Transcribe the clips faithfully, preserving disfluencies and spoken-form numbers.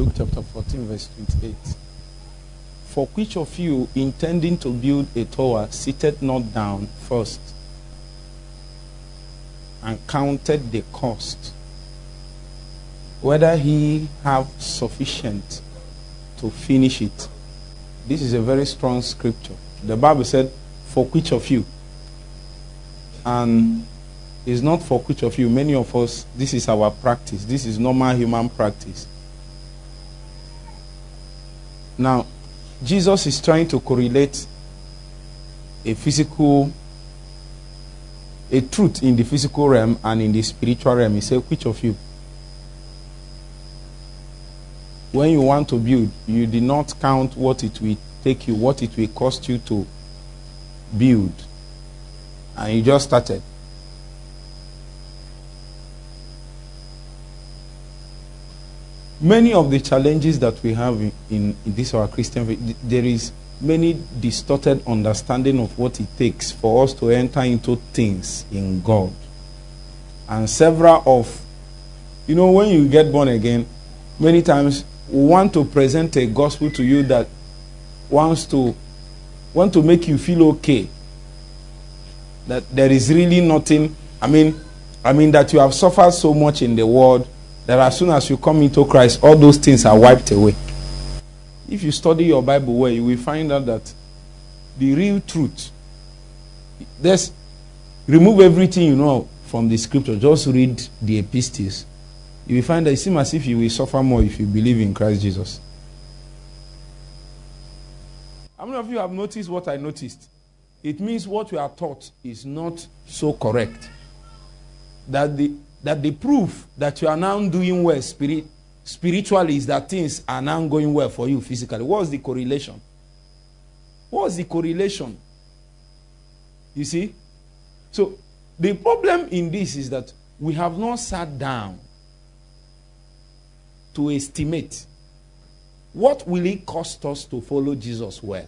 Luke chapter fourteen, verse twenty-eight. For which of you, intending to build a tower, sitteth not down first and counted the cost, whether he have sufficient to finish it? This is a very strong scripture. The Bible said, for which of you? And it's not for which of you. Many of us, this is our practice. This is normal human practice. Now, Jesus is trying to correlate a physical, a truth in the physical realm and in the spiritual realm. He said, which of you? When you want to build, you did not count what it will take you, what it will cost you to build. And you just started. Many of the challenges that we have in, in, in this our Christian faith, there is many distorted understanding of what it takes for us to enter into things in God. And several of, you know, when you get born again, many times we want to present a gospel to you that wants to want to make you feel okay. That there is really nothing, I mean, I mean that you have suffered so much in the world that as soon as you come into Christ, all those things are wiped away. If you study your Bible well, you will find out that the real truth, just remove everything you know from the scripture, just read the epistles. You will find that it seems as if you will suffer more if you believe in Christ Jesus. How many of you have noticed what I noticed? It means what we are taught is not so correct. That the that the proof that you are now doing well spirit, spiritually is that things are now going well for you physically. What is the correlation? What is the correlation? You see? So, the problem in this is that we have not sat down to estimate what will it cost us to follow Jesus well.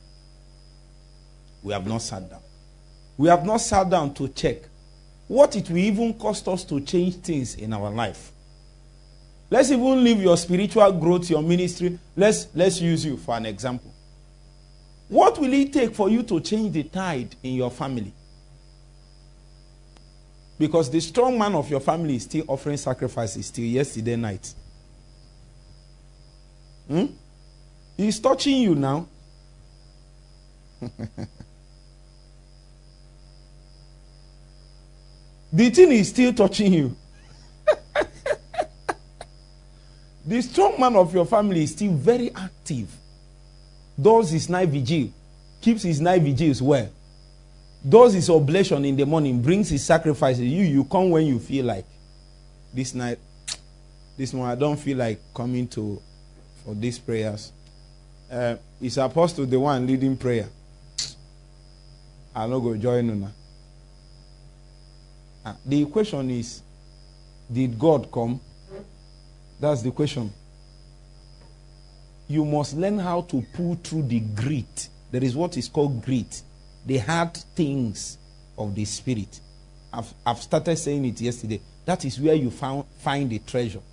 We have not sat down. We have not sat down to check what it will even cost us to change things in our life. Let's even leave your spiritual growth, your ministry. Let's, let's use you for an example. What will it take for you to change the tide in your family? Because the strong man of your family is still offering sacrifices till yesterday night. Hmm? He's touching you now. The thing is still touching you. The strong man of your family is still very active. Does his night vigil. Keeps his night vigils well. Does his oblation in the morning. Brings his sacrifices. You, you come when you feel like. This night, this morning, I don't feel like coming to for these prayers. Uh, is Apostle the one leading prayer? I'll not go join you now. Uh, the question is, did God come? That's the question. You must learn how to pull through the grit. There is what is called grit. The hard things of the spirit. I've, I've started saying it yesterday. That is where you found, find the treasure.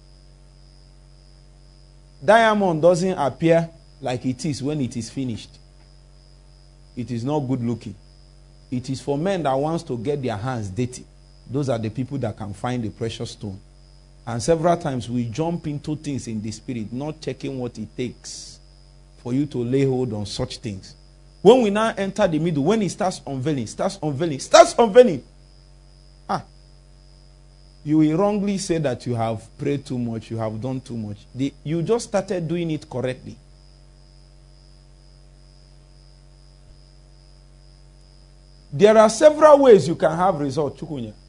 Diamond doesn't appear like it is when it is finished. It is not good looking. It is for men that wants to get their hands dirty. Those are the people that can find the precious stone. And several times we jump into things in the spirit, not checking what it takes for you to lay hold on such things. When we now enter the middle, when it starts unveiling, starts unveiling, starts unveiling, ah, you will wrongly say that you have prayed too much, you have done too much. The, you just started doing it correctly. There are several ways you can have results.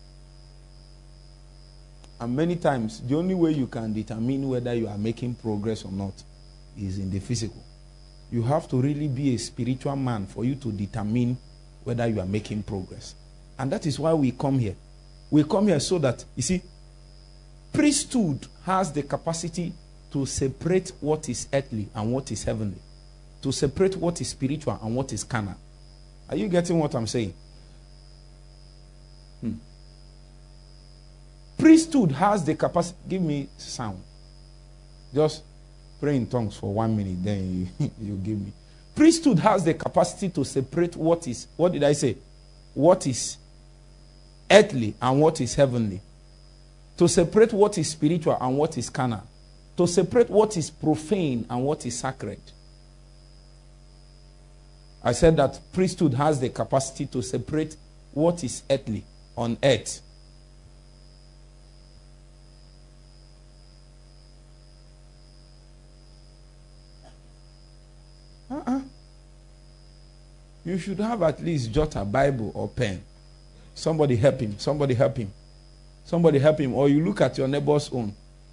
And many times, the only way you can determine whether you are making progress or not is in the physical. You have to really be a spiritual man for you to determine whether you are making progress. And that is why we come here. We come here so that, you see, priesthood has the capacity to separate what is earthly and what is heavenly. To separate what is spiritual and what is carnal. Are you getting what I'm saying? Hmm. Priesthood has the capacity. Give me sound. Just Pray in tongues for one minute, then you, you give me. Priesthood has the capacity to separate what is, what did I say? What is earthly and what is heavenly. To separate what is spiritual and what is carnal. To separate what is profane and what is sacred. I said that priesthood has the capacity to separate what is earthly on earth. Uh-uh. You should have at least jot a Bible or pen. Somebody help him. Somebody help him. Somebody help him. Or you look at your neighbor's own.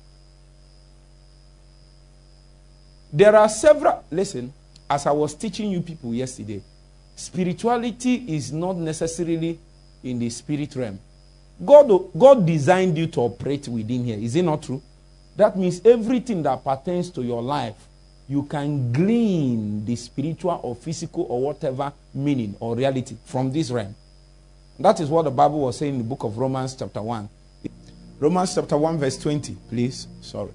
There are several, listen, as I was teaching you people yesterday, spirituality is not necessarily in the spirit realm. God, God designed you to operate within here. Is it not true? That means everything that pertains to your life, you can glean the spiritual or physical or whatever meaning or reality from this realm. That is what the Bible was saying in the book of Romans chapter one. Romans chapter one verse twenty, please. Sorry.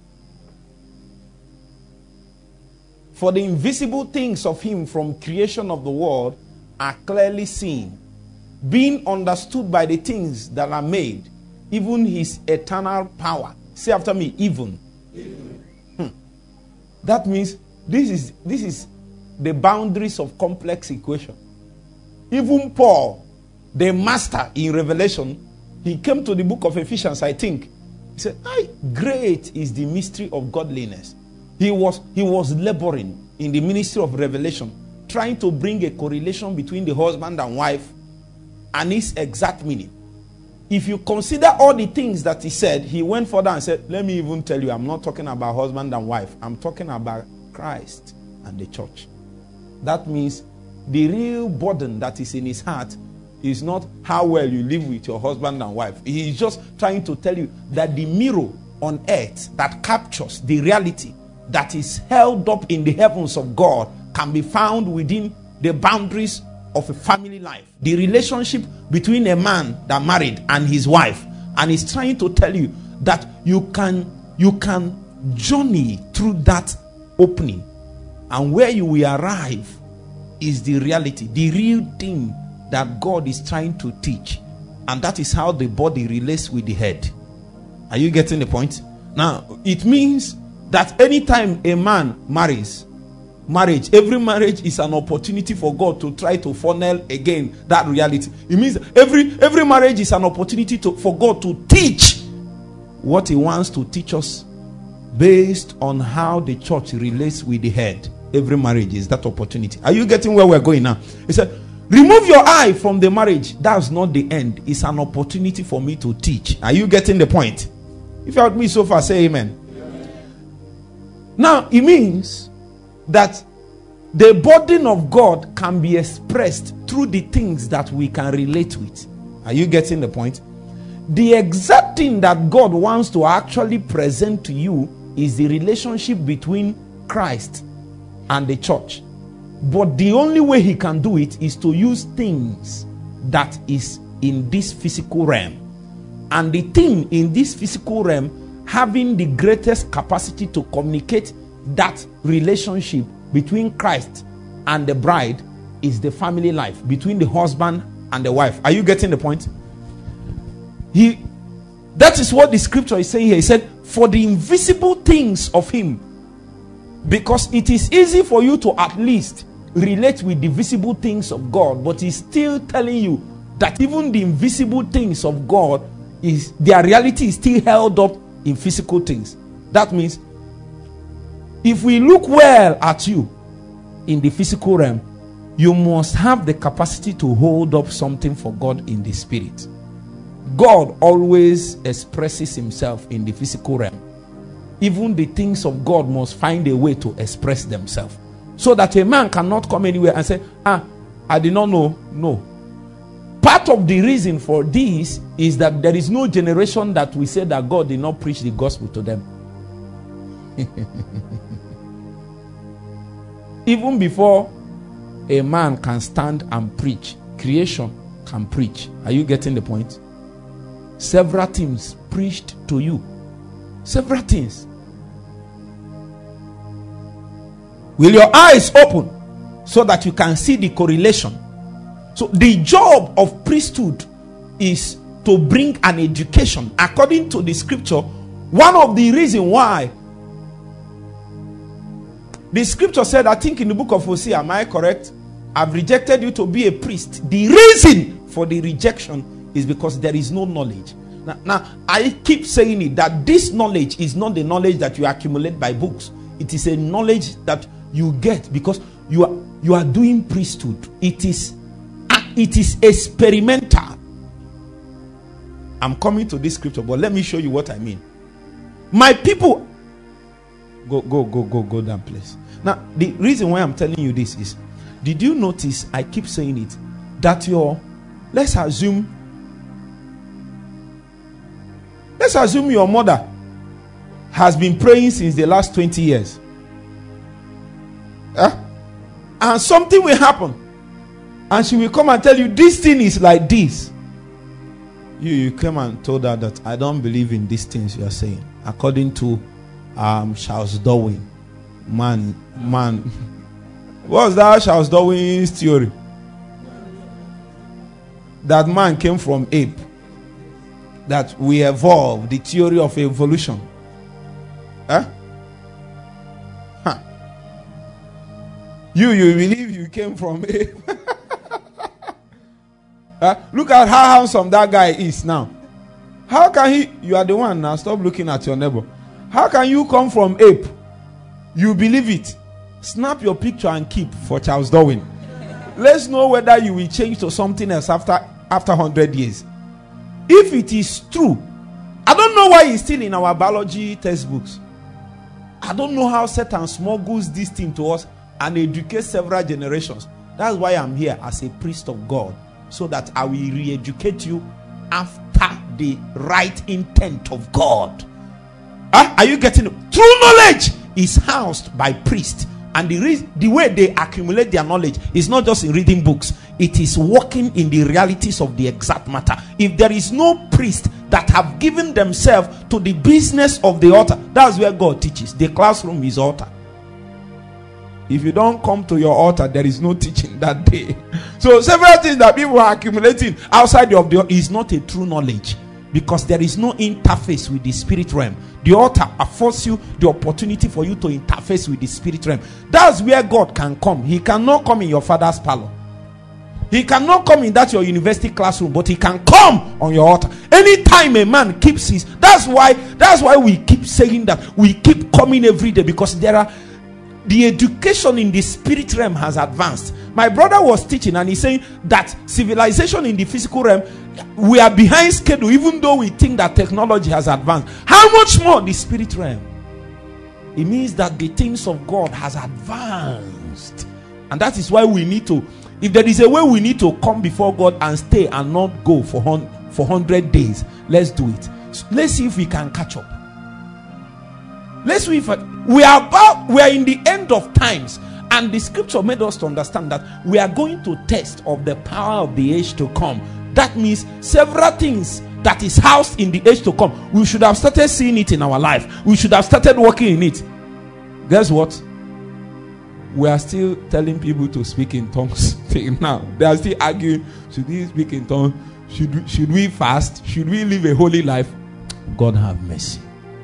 For the invisible things of him from creation of the world are clearly seen, being understood by the things that are made, even his eternal power. Say after me, even. even. Hmm. That means this is this is the boundaries of complex equation. Even Paul, the master in Revelation, he came to the book of Ephesians, I think. He said, "Ay, great is the mystery of godliness." He was, he was laboring in the ministry of revelation, trying to bring a correlation between the husband and wife and its exact meaning. If you consider all the things that he said, he went further and said, let me even tell you, I'm not talking about husband and wife. I'm talking about Christ and the church. That means the real burden that is in his heart is not how well you live with your husband and wife. He is just trying to tell you that the mirror on earth that captures the reality that is held up in the heavens of God can be found within the boundaries of a family life. The relationship between a man that married and his wife. And he's trying to tell you that you can, you can journey through that opening. And where you will arrive is the reality, the real thing that God is trying to teach. And that is how the body relates with the head. Are you getting the point? Now, it means that anytime a man marries, marriage, every marriage is an opportunity for God to try to funnel again that reality. It means every every marriage is an opportunity to, for God to teach what he wants to teach us based on how the church relates with the head. Every marriage is that opportunity. Are you getting where we're going now? He said, remove your eye from the marriage. That's not the end. It's an opportunity for me to teach. Are you getting the point? If you heard me so far, say amen. Now, it means that the burden of God can be expressed through the things that we can relate with. Are you getting the point? The exact thing that God wants to actually present to you is the relationship between Christ and the church. But the only way he can do it is to use things that is in this physical realm. And the thing in this physical realm having the greatest capacity to communicate that relationship between Christ and the bride is the family life between the husband and the wife. Are you getting the point? He, that is what the scripture is saying here. He said, for the invisible things of him. Because it is easy for you to at least relate with the visible things of God, but he's still telling you that even the invisible things of God, is their reality is still held up in physical things. That means if we look well at you in the physical realm, you must have the capacity to hold up something for God in the spirit. God always expresses himself in the physical realm. Even the things of God must find a way to express themselves. So that a man cannot come anywhere and say, ah, I did not know. No. Part of the reason for this is that there is no generation that we say that God did not preach the gospel to them. Even before a man can stand and preach, creation can preach. Are you getting the point? Several things preached to you. Several things. Will your eyes open so that you can see the correlation? So the job of priesthood is to bring an education. According to the scripture, one of the reasons why the scripture said, I think in the book of Hosea, am I correct? I've rejected you to be a priest. The reason for the rejection is because there is no knowledge. Now, now, I keep saying it, that this knowledge is not the knowledge that you accumulate by books. It is a knowledge that you get because you are you are doing priesthood. It is it is experimental. I'm coming to this scripture, but let me show you what I mean. My people, go go go go go down, please. Now, the reason why I'm telling you this is, did you notice I keep saying it, that your, let's assume let's assume your mother has been praying since the last twenty years, huh? And something will happen and she will come and tell you this thing is like this. You you come and told her that I don't believe in these things you are saying. According to um Charles Darwin, man man what's that Charles Darwin's theory? That man came from ape. That we evolved, the theory of evolution. Huh? Huh. You you believe you came from ape? Huh? Look at how handsome that guy is now. How can he? You are the one now. Stop looking at your neighbor. How can you come from ape? You believe it. Snap your picture and keep for Charles Darwin. Let's know whether you will change to something else after after one hundred years. If it is true, I don't know why it's still in our biology textbooks. I don't know how Satan smuggles this thing to us and educates several generations. That's why I'm here as a priest of God, so that I will re-educate you after the right intent of God. Uh, are you getting it? True knowledge is housed by priests. And the, re- the way they accumulate their knowledge is not just in reading books. It is working in the realities of the exact matter. If there is no priest that have given themselves to the business of the altar, that's where God teaches. The classroom is altar. If you don't come to your altar, there is no teaching that day. So several things that people are accumulating outside of the altar is not a true knowledge, because there is no interface with the spirit realm. The altar affords you the opportunity for you to interface with the spirit realm. That's where God can come. He cannot come in your father's parlor. He cannot come in that your university classroom, but he can come on your altar. Anytime a man keeps his, that's why that's why we keep saying that we keep coming every day, because there are the education in the spirit realm has advanced. My brother was teaching and he's saying that civilization in the physical realm, we are behind schedule, even though we think that technology has advanced. How much more the spirit realm? It means that the things of God has advanced. And that is why we need to, if there is a way we need to come before God and stay and not go for for one hundred days, let's do it. So let's see if we can catch up. Let's see if we are about, we are in the end of times, and the scripture made us to understand that we are going to test of the power of the age to come. That means several things that is housed in the age to come, we should have started seeing it in our life. We should have started working in it. Guess what? We are still telling people to speak in tongues now. They are still arguing, should we speak in tongues? Should we, should we fast? Should we live a holy life? God have mercy.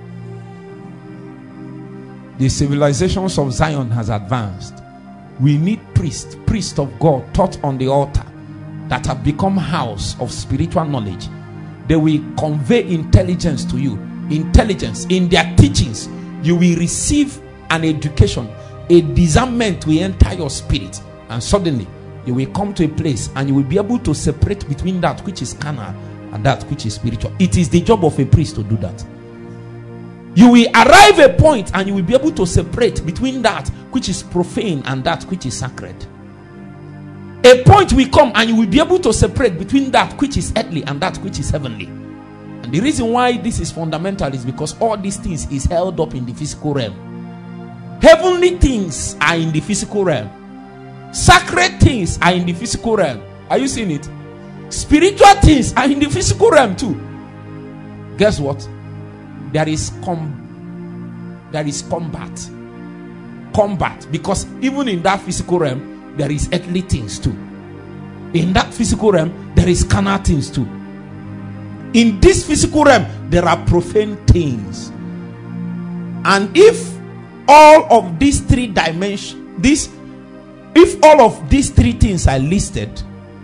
The civilizations of Zion has advanced. We need priests, priests of God taught on the altar, that have become house of spiritual knowledge. They will convey intelligence to you. Intelligence in their teachings. You will receive an education. A discernment will enter your spirit, and suddenly you will come to a place and you will be able to separate between that which is carnal and that which is spiritual. It is the job of a priest to do that. You will arrive a point and you will be able to separate between that which is profane and that which is sacred. A point will come and you will be able to separate between that which is earthly and that which is heavenly. And the reason why this is fundamental is because all these things is held up in the physical realm. Heavenly things are in the physical realm. Sacred things are in the physical realm. Are you seeing it? Spiritual things are in the physical realm too. Guess what? There is com there is combat. combat, because even in that physical realm there is earthly things too. In that physical realm there is carnal things too. In this physical realm there are profane things. And if all of these three dimensions, this if all of these three things are listed,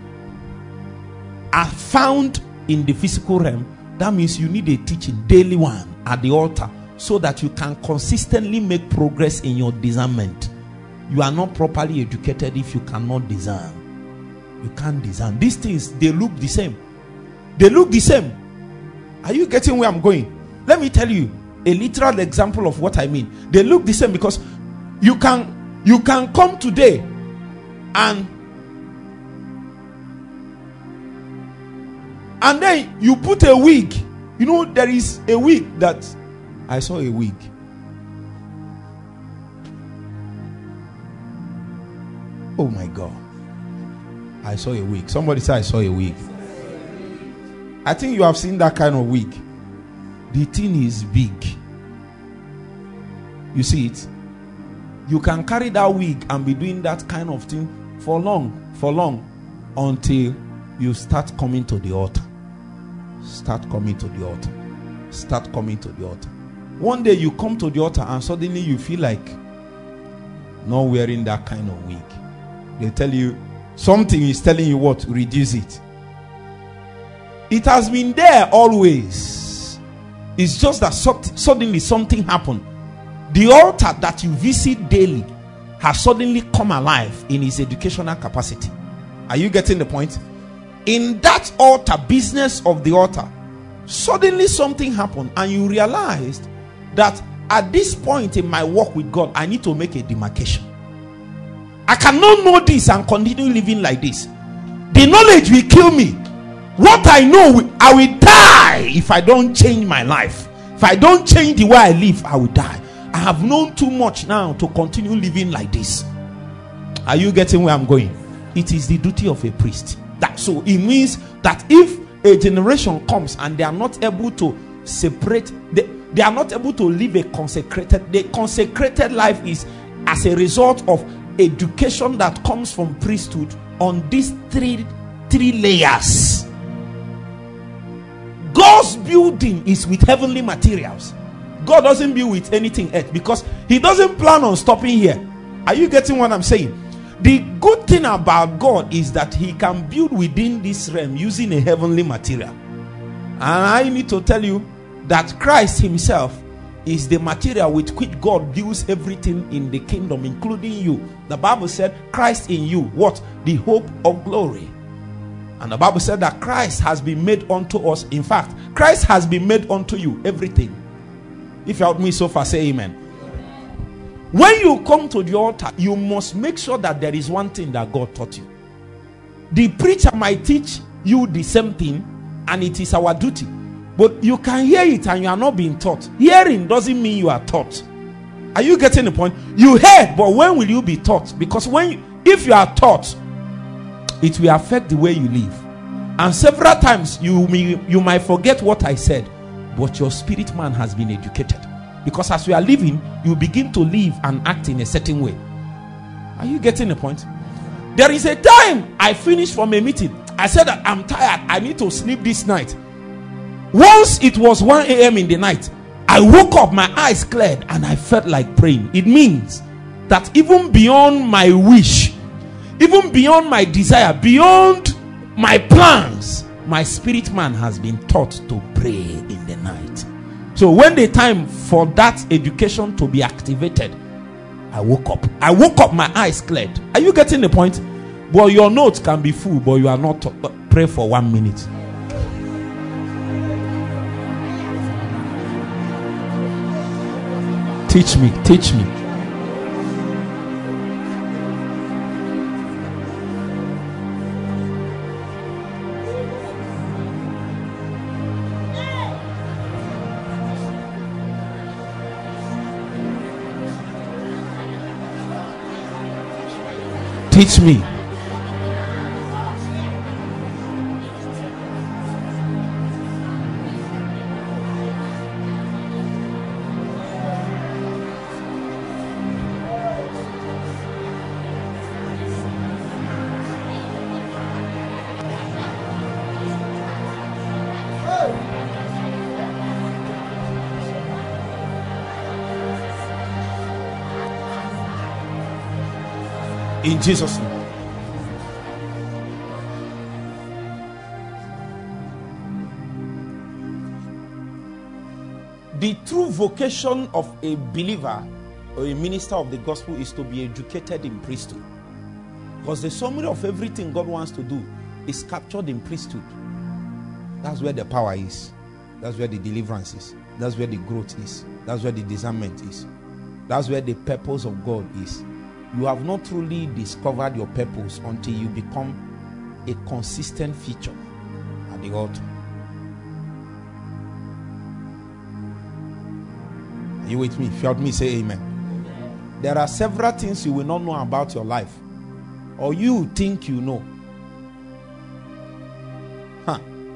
are found in the physical realm, that means you need a teaching, daily one, at the altar, so that you can consistently make progress in your discernment. You are not properly educated if you cannot discern. You can't discern. These things, they look the same. They look the same. Are you getting where I'm going? Let me tell you a literal example of what I mean. They look the same because you can you can come today and and then you put a wig. You know, there is a wig that I saw a wig. Oh my God. I saw a wig. Somebody said I saw a wig. I think you have seen that kind of wig. The thing is big. You see it? You can carry that wig and be doing that kind of thing for long, for long, until you start coming to the altar. Start coming to the altar. Start coming to the altar. One day you come to the altar and suddenly you feel like not wearing that kind of wig. They tell you, something is telling you what? Reduce it. It has been there always. It's just that suddenly something happened. The altar that you visit daily has suddenly come alive in its educational capacity. Are you getting the point? In that altar, business of the altar, suddenly something happened and you realized that at this point in my walk with God, I need to make a demarcation. I cannot know this and continue living like this. The knowledge will kill me. What I know, I will die if I don't change my life. If I don't change the way I live, I will die. I have known too much now to continue living like this. Are you getting where I'm going? It is the duty of a priest. That so it means that if a generation comes and they are not able to separate, they, they are not able to live a consecrated, the consecrated life is as a result of education that comes from priesthood on these three three layers. God's building is with heavenly materials. God doesn't build with anything else because he doesn't plan on stopping here. Are you getting what I'm saying? The good thing about God is that he can build within this realm using a heavenly material. And I need to tell you that Christ himself is the material with which God builds everything in the kingdom, including you. The Bible said, Christ in you, what? The hope of glory. And the Bible said that Christ has been made unto us. In fact, Christ has been made unto you everything. If you help me so far, say amen. When you come to the altar, you must make sure that there is one thing that God taught you. The preacher might teach you the same thing, and it is our duty. But you can hear it and you are not being taught. Hearing doesn't mean you are taught. Are you getting the point? You heard, but when will you be taught? Because when you, if you are taught, it will affect the way you live. And several times you may, you might forget what I said, but your spirit man has been educated. Because as you are living, you begin to live and act in a certain way. Are you getting the point? There is a time I finished from a meeting. I said that I'm tired. I need to sleep this night. Once it was one a m in the night, I woke up, my eyes cleared, and I felt like praying. It means that even beyond my wish, even beyond my desire, beyond my plans, my spirit man has been taught to pray in the night. So when the time for that education to be activated, I woke up. I woke up, my eyes cleared. Are you getting the point? Well, your notes can be full, but you are not taught. Pray for one minute. Teach me, teach me. Teach me. In Jesus' name. The true vocation of a believer or a minister of the gospel is to be educated in priesthood. Because the summary of everything God wants to do is captured in priesthood. That's where the power is. That's where the deliverance is. That's where the growth is. That's where the discernment is. That's where the purpose of God is. You have not truly discovered your purpose until you become a consistent feature at the altar. Are you with me? If you heard me, say amen. Amen. There are several things you will not know about your life, or you think you know. Huh.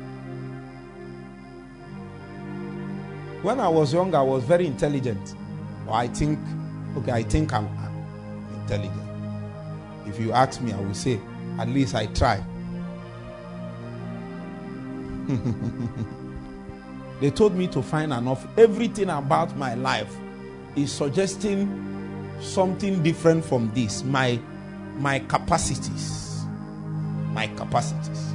When I was young, I was very intelligent. Or I think, okay, I think I'm, I'm intelligent. If you ask me, I will say, at least I try. They told me to find an office. Everything about my life is suggesting something different from this. My, my capacities. My capacities.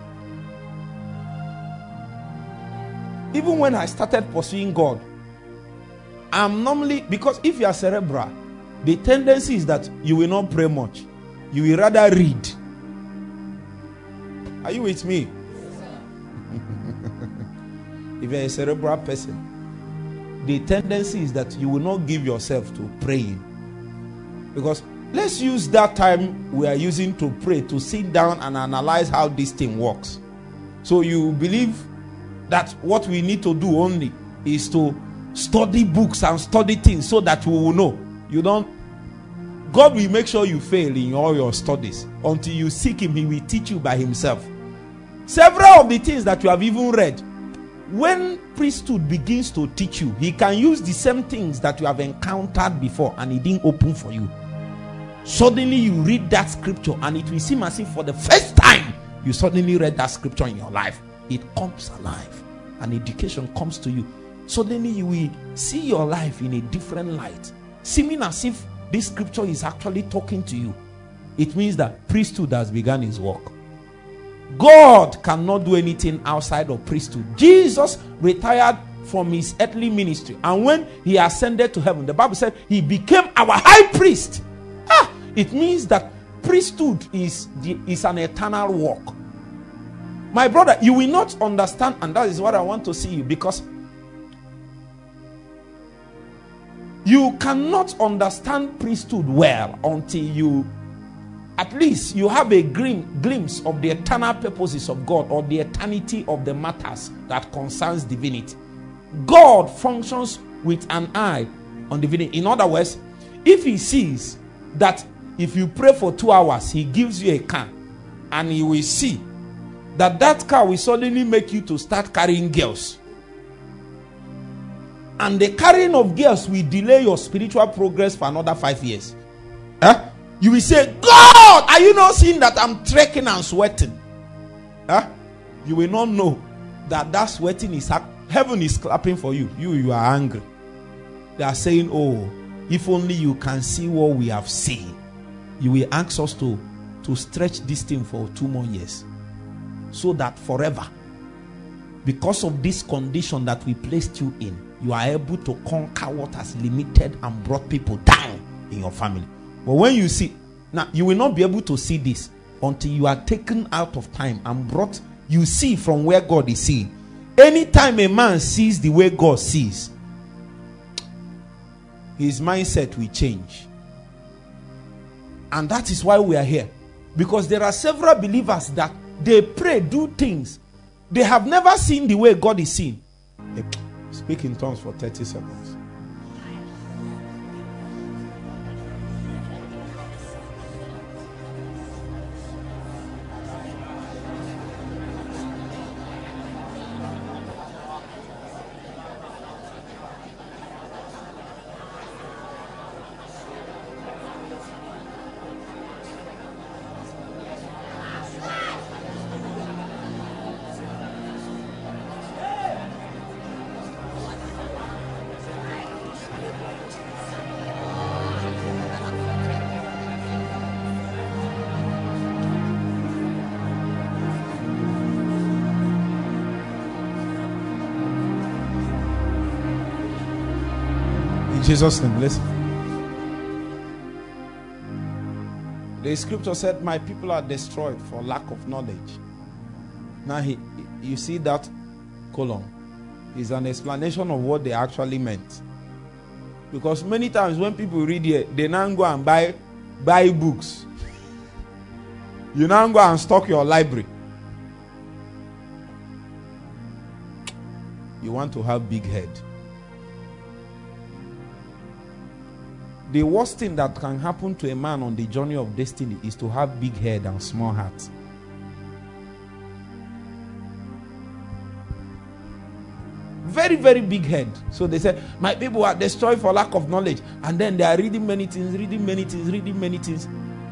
Even when I started pursuing God, I'm normally, because if you are cerebral, the tendency is that you will not pray much. You will rather read. Are you with me? If you're a cerebral person, the tendency is that you will not give yourself to praying. Because let's use that time we are using to pray to sit down and analyze how this thing works. So you believe that what we need to do only is to study books and study things so that we will know. You don't. God will make sure you fail in all your studies. Until you seek him, he will teach you by himself. Several of the things that you have even read, when priesthood begins to teach you, he can use the same things that you have encountered before and it didn't open for you. Suddenly you read that scripture and it will seem as if for the first time you suddenly read that scripture in your life. It comes alive and education comes to you. Suddenly you will see your life in a different light, seeming as if this scripture is actually talking to you. It means that priesthood has begun his work. God cannot do anything outside of priesthood. Jesus retired from his earthly ministry, and when he ascended to heaven, the Bible said he became our high priest. Ah, it means that priesthood is, the, is an eternal work. My brother, you will not understand, and that is what I want to see you, because you cannot understand priesthood well until you, at least you have a glimpse of the eternal purposes of God, or the eternity of the matters that concerns divinity. God functions with an eye on divinity. In other words, if he sees that if you pray for two hours, he gives you a car, and he will see that that car will suddenly make you to start carrying girls, and the carrying of girls will delay your spiritual progress for another five years. Huh? You will say, God, are you not seeing that I'm trekking and sweating? Huh? You will not know that that sweating is, heaven is clapping for you. You, you are angry. They are saying, oh, if only you can see what we have seen. You will ask us to, to stretch this thing for two more years. So that forever, because of this condition that we placed you in, you are able to conquer what has limited and brought people down in your family. But when you see, now you will not be able to see this until you are taken out of time and brought, you see from where God is seeing. Anytime a man sees the way God sees, his mindset will change. And that is why we are here. Because there are several believers that they pray, do things. They have never seen the way God is seen. They speak in tongues for thirty seconds. Jesus' name, listen. The scripture said, my people are destroyed for lack of knowledge. Now, he, you see that column is an explanation of what they actually meant. Because many times when people read here, they now go and buy, buy books. You now go and stock your library. You want to have big head. The worst thing that can happen to a man on the journey of destiny is to have big head and small heart. Very, very big head. So they say, my people are destroyed for lack of knowledge. And then they are reading many things, reading many things, reading many things.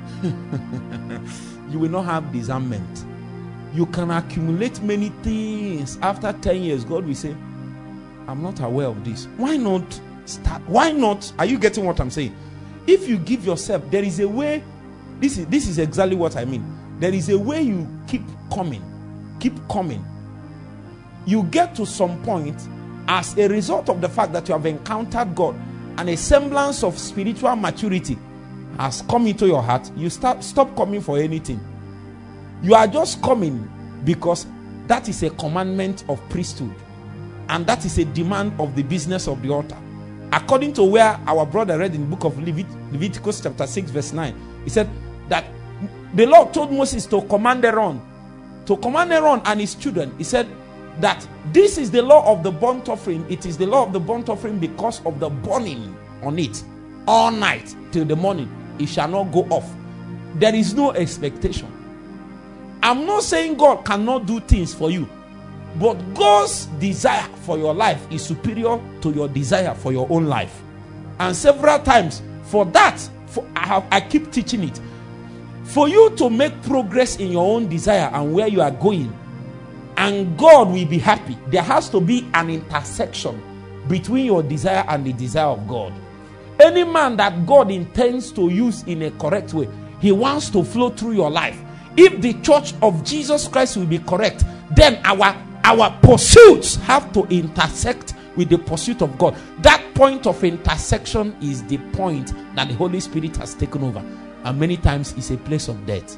You will not have discernment. You can accumulate many things. After ten years, God will say, I'm not aware of this. Why not start? Why not? Are you getting what I'm saying? If you give yourself, there is a way. This is, this is exactly what I mean. There is a way you keep coming. Keep coming. You get to some point as a result of the fact that you have encountered God and a semblance of spiritual maturity has come into your heart. You start stop coming for anything. You are just coming because that is a commandment of priesthood, and that is a demand of the business of the altar. According to where our brother read in the book of Levit Leviticus chapter six verse nine, he said that the Lord told Moses to command Aaron, to command Aaron and his children. He said that this is the law of the burnt offering. It is the law of the burnt offering because of the burning on it all night till the morning. It shall not go off. There is no expectation. I'm not saying God cannot do things for you, but God's desire for your life is superior to your desire for your own life. And several times, for that, for I, have, I keep teaching it. For you to make progress in your own desire and where you are going, and God will be happy, there has to be an intersection between your desire and the desire of God. Any man that God intends to use in a correct way, he wants to flow through your life. If the church of Jesus Christ will be correct, then our our pursuits have to intersect with the pursuit of God. That point of intersection is the point that the Holy Spirit has taken over, and many times it's a place of death.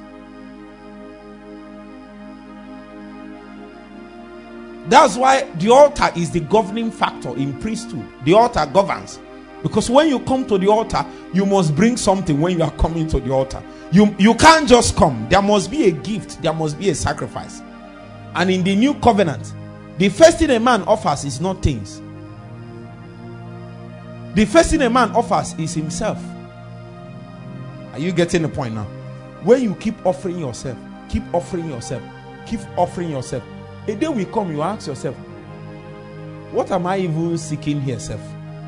That's why the altar is the governing factor in priesthood. The altar governs. Because when you come to the altar, you must bring something when you are coming to the altar. You, you can't just come. There must be a gift. There must be a sacrifice. And in the new covenant, the first thing a man offers is not things. The first thing a man offers is himself. Are you getting the point now? When you keep offering yourself, keep offering yourself, keep offering yourself, a day will come, you ask yourself, what am I even seeking here, self?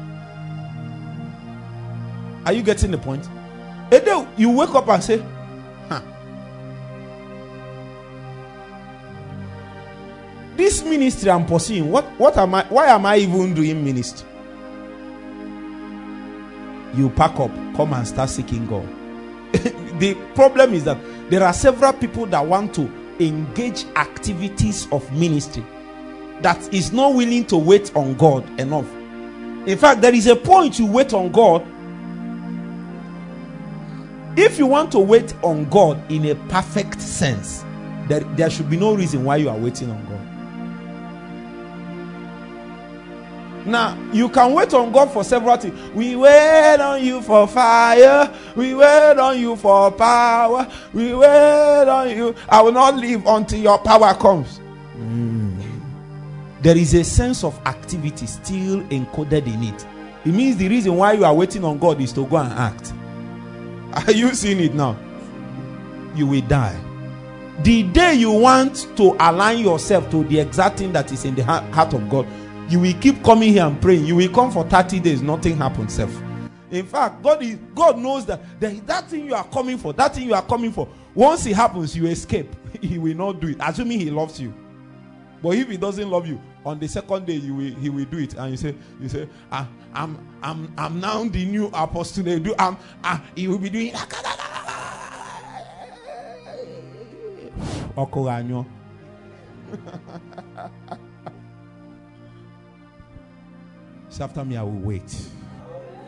Are you getting the point? A day you wake up and say, huh, this ministry I'm pursuing, what, what am I, why am I even doing ministry? You pack up, come and start seeking God. The problem is that there are several people that want to engage activities of ministry that is not willing to wait on God enough. In fact, there is a point you wait on God. If you want to wait on God in a perfect sense, there, there should be no reason why you are waiting on God. Now, you can wait on God for several things. We wait on you for fire. We wait on you for power. We wait on you. I will not leave until your power comes. Mm. There is a sense of activity still encoded in it. It means the reason why you are waiting on God is to go and act. Are you seeing it now? You will die. The day you want to align yourself to the exact thing that is in the heart of God, you will keep coming here and praying. You will come for thirty days, nothing happens, self. In fact, God is God knows that that, that thing you are coming for, that thing you are coming for, once it happens, you escape. He will not do it, assuming he loves you. But if he doesn't love you, on the second day you will he will do it, and you say, you say, ah, I'm I'm I'm now the new apostle. Do I'm ah, he will be doing Okoranyo. So after me, I will wait.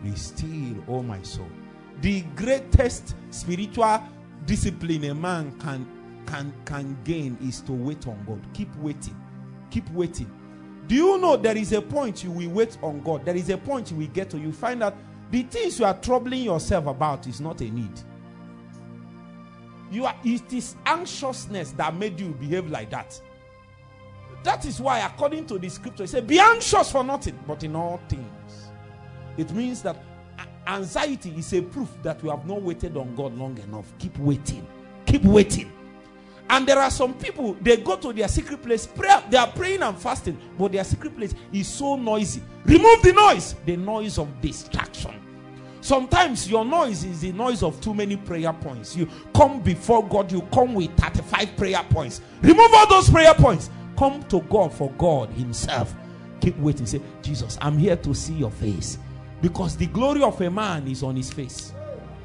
Be still, oh my soul. The greatest spiritual discipline a man can can can gain is to wait on God. Keep waiting. Keep waiting. Do you know there is a point you will wait on God? There is a point you will get to. You find out the things you are troubling yourself about is not a need. You are, it is anxiousness that made you behave like that. That is why, according to the scripture, it says, be anxious for nothing, but in all things. It means that anxiety is a proof that you have not waited on God long enough. Keep waiting. Keep waiting. And there are some people, they go to their secret place, pray, they are praying and fasting, but their secret place is so noisy. Remove the noise. The noise of distraction. Sometimes your noise is the noise of too many prayer points. You come before God, you come with thirty-five prayer points. Remove all those prayer points. Come to God for God himself. Keep waiting. Say, Jesus, I'm here to see your face. Because the glory of a man is on his face.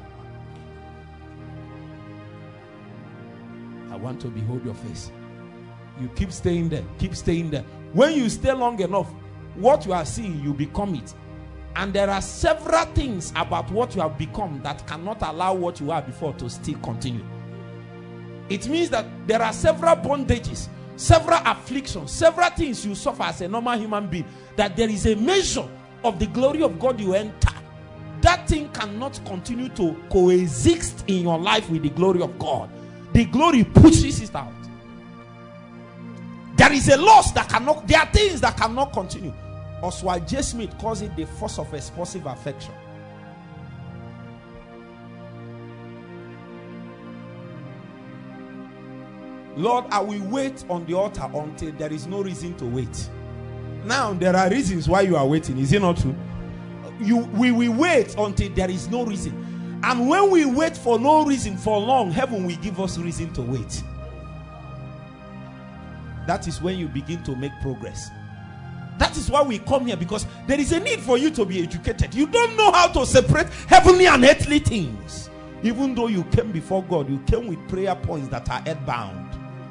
I want to behold your face. You keep staying there. Keep staying there. When you stay long enough, what you are seeing, you become it. And there are several things about what you have become that cannot allow what you were before to still continue. It means that there are several bondages, several afflictions, several things you suffer as a normal human being, that there is a measure of the glory of God you enter. That thing cannot continue to coexist in your life with the glory of God. The glory pushes it out. There is a loss that cannot, there are things that cannot continue. Oswald J. Smith calls it the force of explosive affection. Lord, I will wait on the altar until there is no reason to wait. Now, there are reasons why you are waiting. Is it not true? You, we will wait until there is no reason. And when we wait for no reason for long, heaven will give us reason to wait. That is when you begin to make progress. That is why we come here, because there is a need for you to be educated. You don't know how to separate heavenly and earthly things. Even though you came before God, you came with prayer points that are earthbound.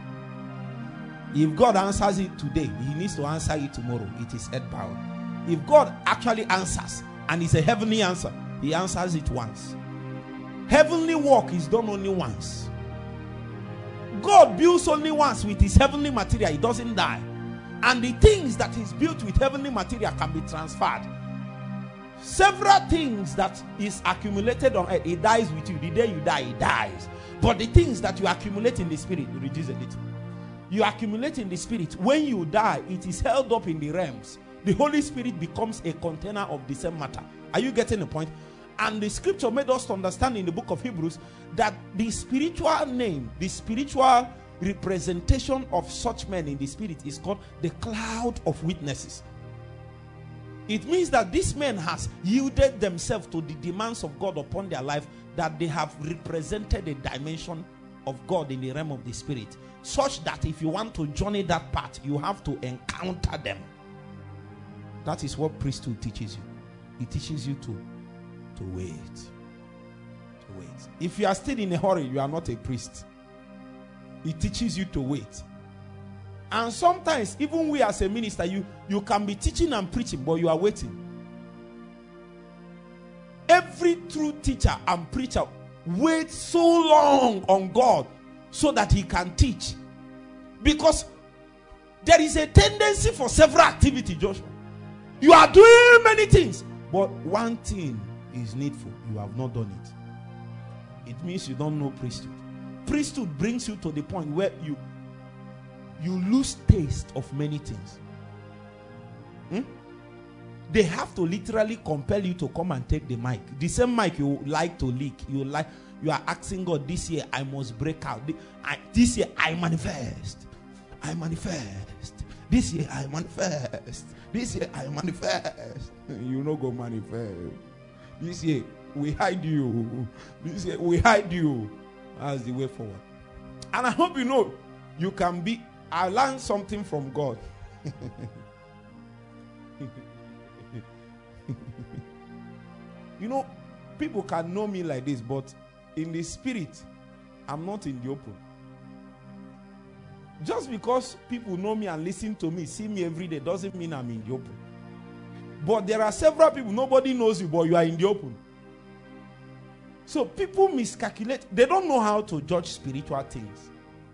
If God answers it today, he needs to answer it tomorrow. It is earthbound. If God actually answers, and it's a heavenly answer, he answers it once. Heavenly work is done only once. God builds only once with his heavenly material. He doesn't die. And the things that is built with heavenly material can be transferred. Several things that is accumulated on earth, it dies with you. The day you die, it dies. But the things that you accumulate in the spirit, you reduce a little. You accumulate in the spirit. When you die, it is held up in the realms. The Holy Spirit becomes a container of the same matter. Are you getting the point? And the scripture made us to understand in the book of Hebrews that the spiritual name, the spiritual representation of such men in the spirit is called the cloud of witnesses. It means that these men has yielded themselves to the demands of God upon their life, that they have represented a dimension of God in the realm of the spirit, such that if you want to journey that path, you have to encounter them. That is what priesthood teaches you. It teaches you to to wait. To wait. If you are still in a hurry, you are not a priest. It teaches you to wait. And sometimes, even we as a minister, you, you can be teaching and preaching, but you are waiting. Every true teacher and preacher waits so long on God so that he can teach. Because there is a tendency for several activity, Joshua. You are doing many things, but one thing is needful. You have not done it. It means you don't know priesthood. Priesthood brings you to the point where you you lose taste of many things. Hmm? They have to literally compel you to come and take the mic. The same mic you like to leak. You like you are asking God, this year I must break out. This year I manifest. I manifest. This year I manifest. This year I manifest. You no go manifest. This year we hide you. This year we hide you. That's the way forward. And I hope you know you can be. I learned something from God. You know, people can know me like this, but in the spirit, I'm not in the open. Just because people know me and listen to me, see me every day, doesn't mean I'm in the open. But there are several people, nobody knows you, but you are in the open. So people miscalculate. They don't know how to judge spiritual things.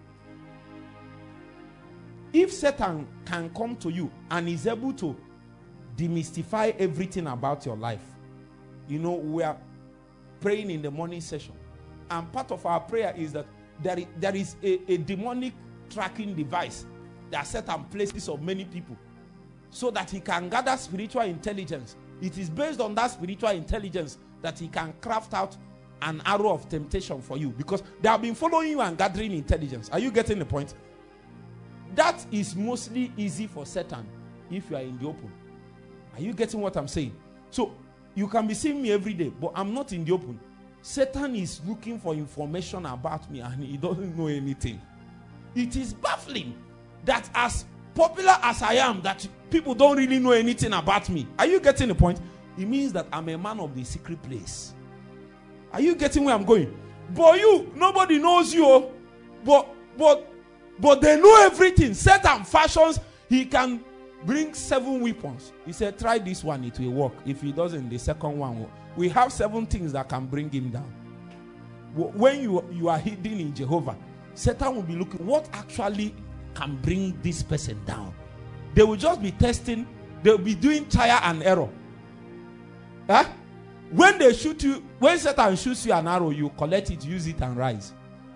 If Satan can come to you and is able to demystify everything about your life. You know, we are praying in the morning session. And part of our prayer is that there is, there is a, a demonic tracking device that set on places of many people so that he can gather spiritual intelligence. It is based on that spiritual intelligence that he can craft out an arrow of temptation for you, because they have been following you and gathering intelligence. Are you getting the point? That is mostly easy for Satan if you are in the open. Are you getting what I'm saying? So you can be seeing me every day, but I'm not in the open. Satan is looking for information about me and he doesn't know anything. It is baffling that as popular as I am, that people don't really know anything about me. Are you getting the point? It means that I'm a man of the secret place. Are you getting where I'm going? But you, nobody knows you. But, but, but they know everything. Satan fashions, he can bring seven weapons. He said, try this one, it will work. If he doesn't, the second one will. We have seven things that can bring him down. When you, you are hidden in Jehovah, Satan will be looking, what actually can bring this person down? They will just be testing. They will be doing trial and error. Huh? When they shoot you, when Satan shoots you an arrow, you collect it, use it, and rise.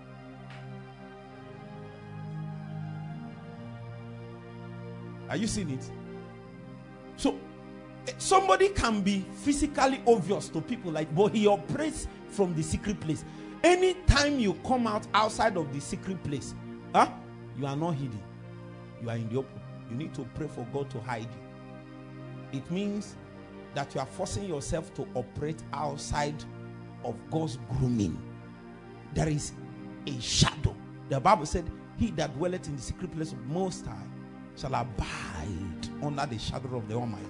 Are you seeing it? So, somebody can be physically obvious to people, like, but he operates from the secret place. Anytime you come out outside of the secret place, huh, you are not hidden. You are in the open. You need to pray for God to hide you. It means that you are forcing yourself to operate outside of God's grooming. There is a shadow. The Bible said, he that dwelleth in the secret place of Most High shall abide under the shadow of the Almighty.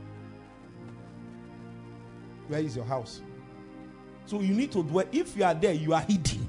Where is your house? So you need to dwell. If you are there, you are hidden.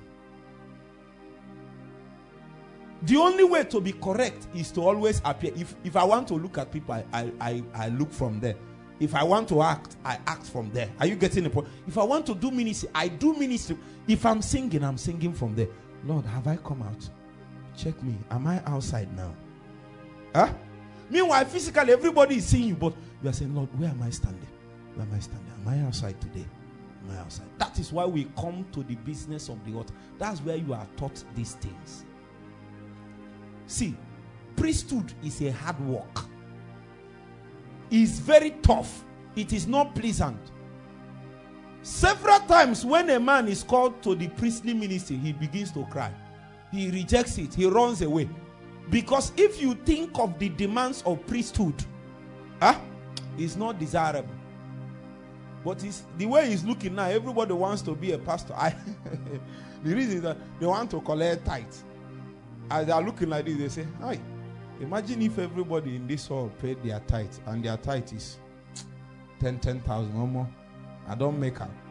The only way to be correct is to always appear. If, if I want to look at people, I, I, I, I look from there. If I want to act, I act from there. Are you getting the point? If I want to do ministry, I do ministry. If I'm singing, I'm singing from there. Lord, have I come out? Check me. Am I outside now? Huh? Meanwhile, physically, everybody is seeing you, but you are saying, Lord, where am I standing? Where am I standing? Am I outside today? Am I outside? That is why we come to the business of the altar. That's where you are taught these things. See, priesthood is a hard work. It's very tough. It is not pleasant. Several times when a man is called to the priestly ministry, he begins to cry. He rejects it. He runs away. Because if you think of the demands of priesthood, huh, it's not desirable. But it's, the way he's looking now, everybody wants to be a pastor. I, the reason is that they want to collect tithes. As they are looking like this, they say, hi, imagine if everybody in this hall paid their tithe, and their tithe is ten, ten thousand or more. I don't make up.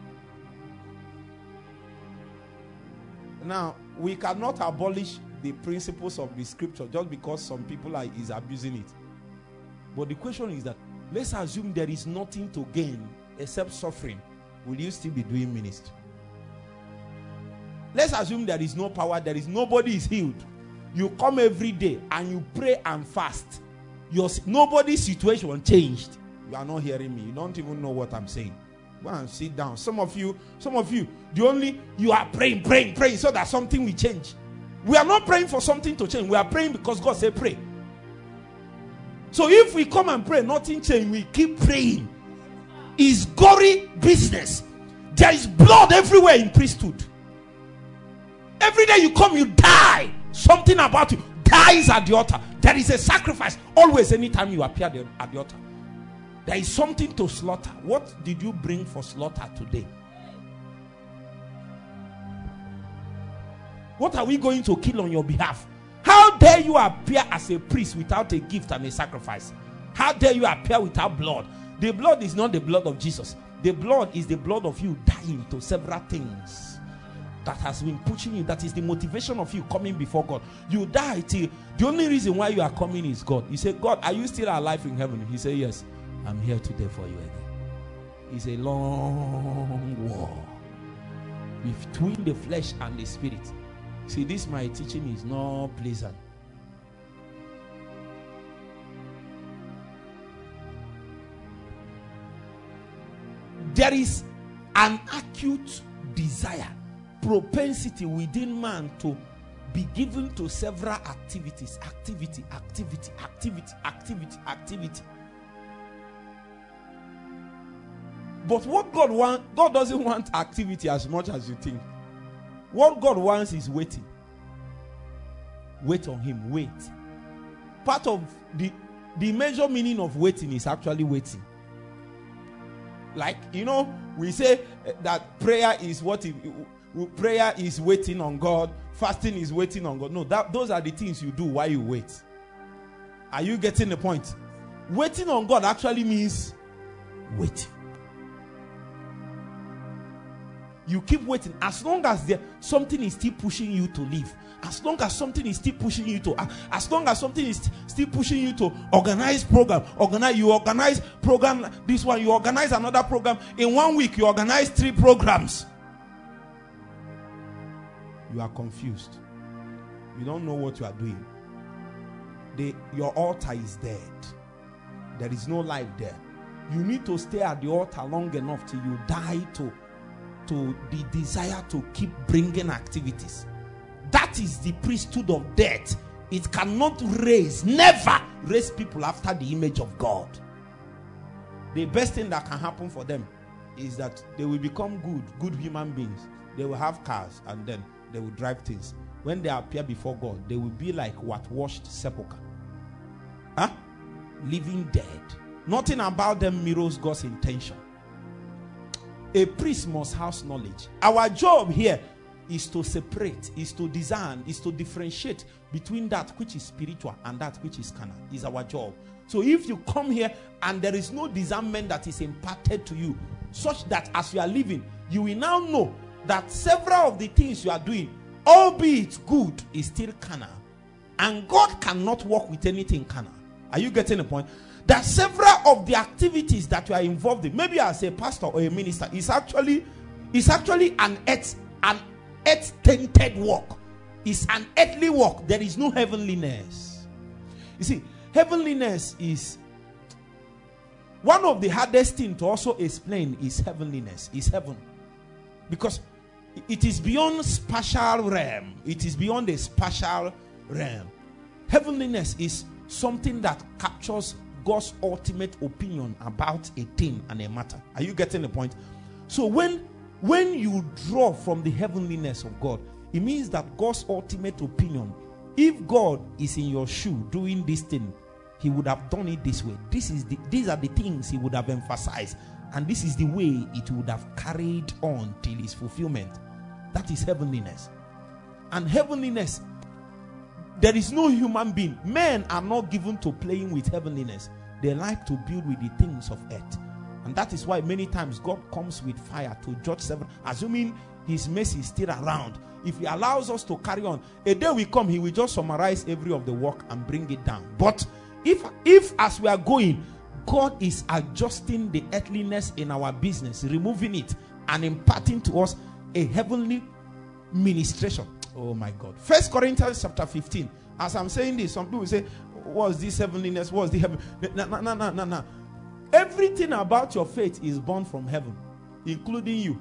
Now, we cannot abolish the principles of the scripture just because some people are is abusing it. But the question is that, let's assume there is nothing to gain except suffering. Will you still be doing ministry? Let's assume there is no power, there is nobody is healed. You come every day and you pray and fast. Your nobody's situation changed. You are not hearing me. You don't even know what I'm saying. Go and sit down. Some of you, some of you, the only you are praying, praying, praying so that something will change. We are not praying for something to change. We are praying because God said pray. So if we come and pray, nothing change, we keep praying. It's gory business. There is blood everywhere in priesthood. Every day you come, you die. Something about you dies at the altar. There is a sacrifice always anytime you appear at the altar. There is something to slaughter. What did you bring for slaughter today? What are we going to kill on your behalf? How dare you appear as a priest without a gift and a sacrifice? How dare you appear without blood? The blood is not the blood of Jesus. The blood is the blood of you dying to several things that has been pushing you. That is the motivation of you coming before God. You die till the only reason why you are coming is God. You say, God, are you still alive in heaven? He said, yes. I'm here today for you again. It's a long war between the flesh and the spirit. See, this my teaching is not pleasant. There is an acute desire, propensity within man to be given to several activities. Activity, activity, activity, activity, activity. But what God wants, God doesn't want activity as much as you think. What God wants is waiting. Wait on Him, wait. Part of the, the major meaning of waiting is actually waiting. Like, you know, we say that prayer is what it, prayer is waiting on God, fasting is waiting on God. No, that those are the things you do while you wait. Are you getting the point? Waiting on God actually means waiting. You keep waiting as long as there something is still pushing you to live. As long as something is still pushing you to, as long as something is still pushing you to organize program, organize, you organize program, this one, you organize another program. In one week, you organize three programs. You are confused. You don't know what you are doing. The, your altar is dead. There is no life there. You need to stay at the altar long enough till you die to, to the desire to keep bringing activities. That is the priesthood of death. It cannot raise, never raise people after the image of God. The best thing that can happen for them is that they will become good, good human beings. They will have cars and then they will drive things. When they appear before God, they will be like what washed sepulchre. Huh? Living dead. Nothing about them mirrors God's intention. A priest must house knowledge. Our job here is to separate, is to discern, is to differentiate between that which is spiritual and that which is carnal. Is our job. So if you come here and there is no discernment that is imparted to you, such that as you are living, you will now know that several of the things you are doing, albeit good, is still carnal. And God cannot work with anything carnal. Are you getting the point? That several of the activities that you are involved in, maybe as a pastor or a minister, is actually, is actually an earth, an earth-tainted work. It's an earthly work. There is no heavenliness. You see, heavenliness is one of the hardest things to also explain. Is heavenliness, is heaven, because it is beyond spatial realm. It is beyond the spatial realm. Heavenliness is something that captures God's ultimate opinion about a thing and a matter. Are you getting the point? So when when you draw from the heavenliness of God, it means that God's ultimate opinion, if God is in your shoe doing this thing, He would have done it this way. This is the, these are the things He would have emphasized, and this is the way it would have carried on till its fulfillment. That is heavenliness. And heavenliness, there is no human being. Men are not given to playing with heavenliness. They like to build with the things of earth. And that is why many times God comes with fire to judge several, assuming His mercy is still around. If He allows us to carry on, a day will come, He will just summarize every of the work and bring it down. But if, if as we are going, God is adjusting the earthliness in our business, removing it and imparting to us a heavenly ministration. Oh my God. First Corinthians chapter fifteen. As I'm saying this, some people say, what's this heavenliness? What's the heaven? No, no, no, no, no, no. Everything about your faith is born from heaven, including you.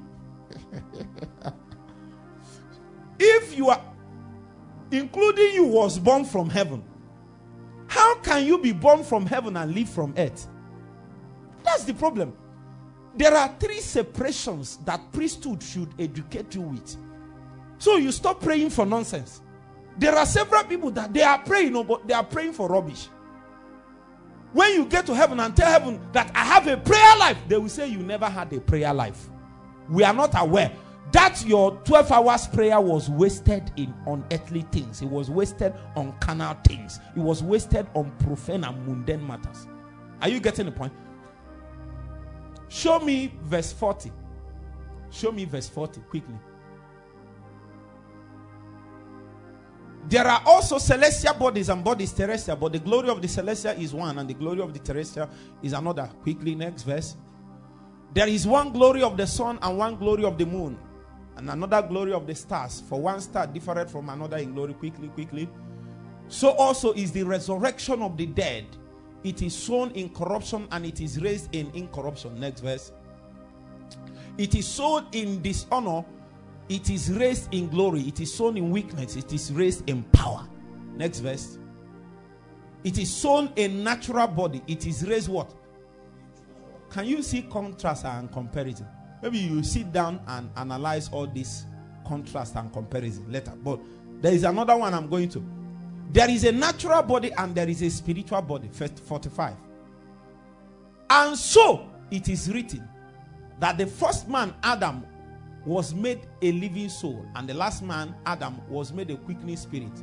If you are, including you, was born from heaven, how can you be born from heaven and live from earth? That's the problem. There are three separations that priesthood should educate you with. So you stop praying for nonsense. There are several people that they are praying, but they are praying for rubbish. When you get to heaven and tell heaven that I have a prayer life, they will say you never had a prayer life. We are not aware that your twelve hours prayer was wasted in unearthly things. It was wasted on carnal things. It was wasted on profane and mundane matters. Are you getting the point? Show me verse forty. Show me verse forty quickly. There are also celestial bodies and bodies terrestrial, but the glory of the celestial is one and the glory of the terrestrial is another. Quickly, next verse. There is one glory of the sun and one glory of the moon and another glory of the stars, for one star differeth from another in glory. Quickly, quickly. So also is the resurrection of the dead. It is sown in corruption and it is raised in incorruption. Next verse. It is sown in dishonor, it is raised in glory. It is sown in weakness, it is raised in power. Next verse. It is sown in natural body, it is raised what? Can you see contrast and comparison? Maybe you sit down and analyze all this contrast and comparison later. But there is another one I'm going to. There is a natural body and there is a spiritual body. Verse forty-five. And so it is written that the first man, Adam, was made a living soul, and the last man, Adam, was made a quickening spirit.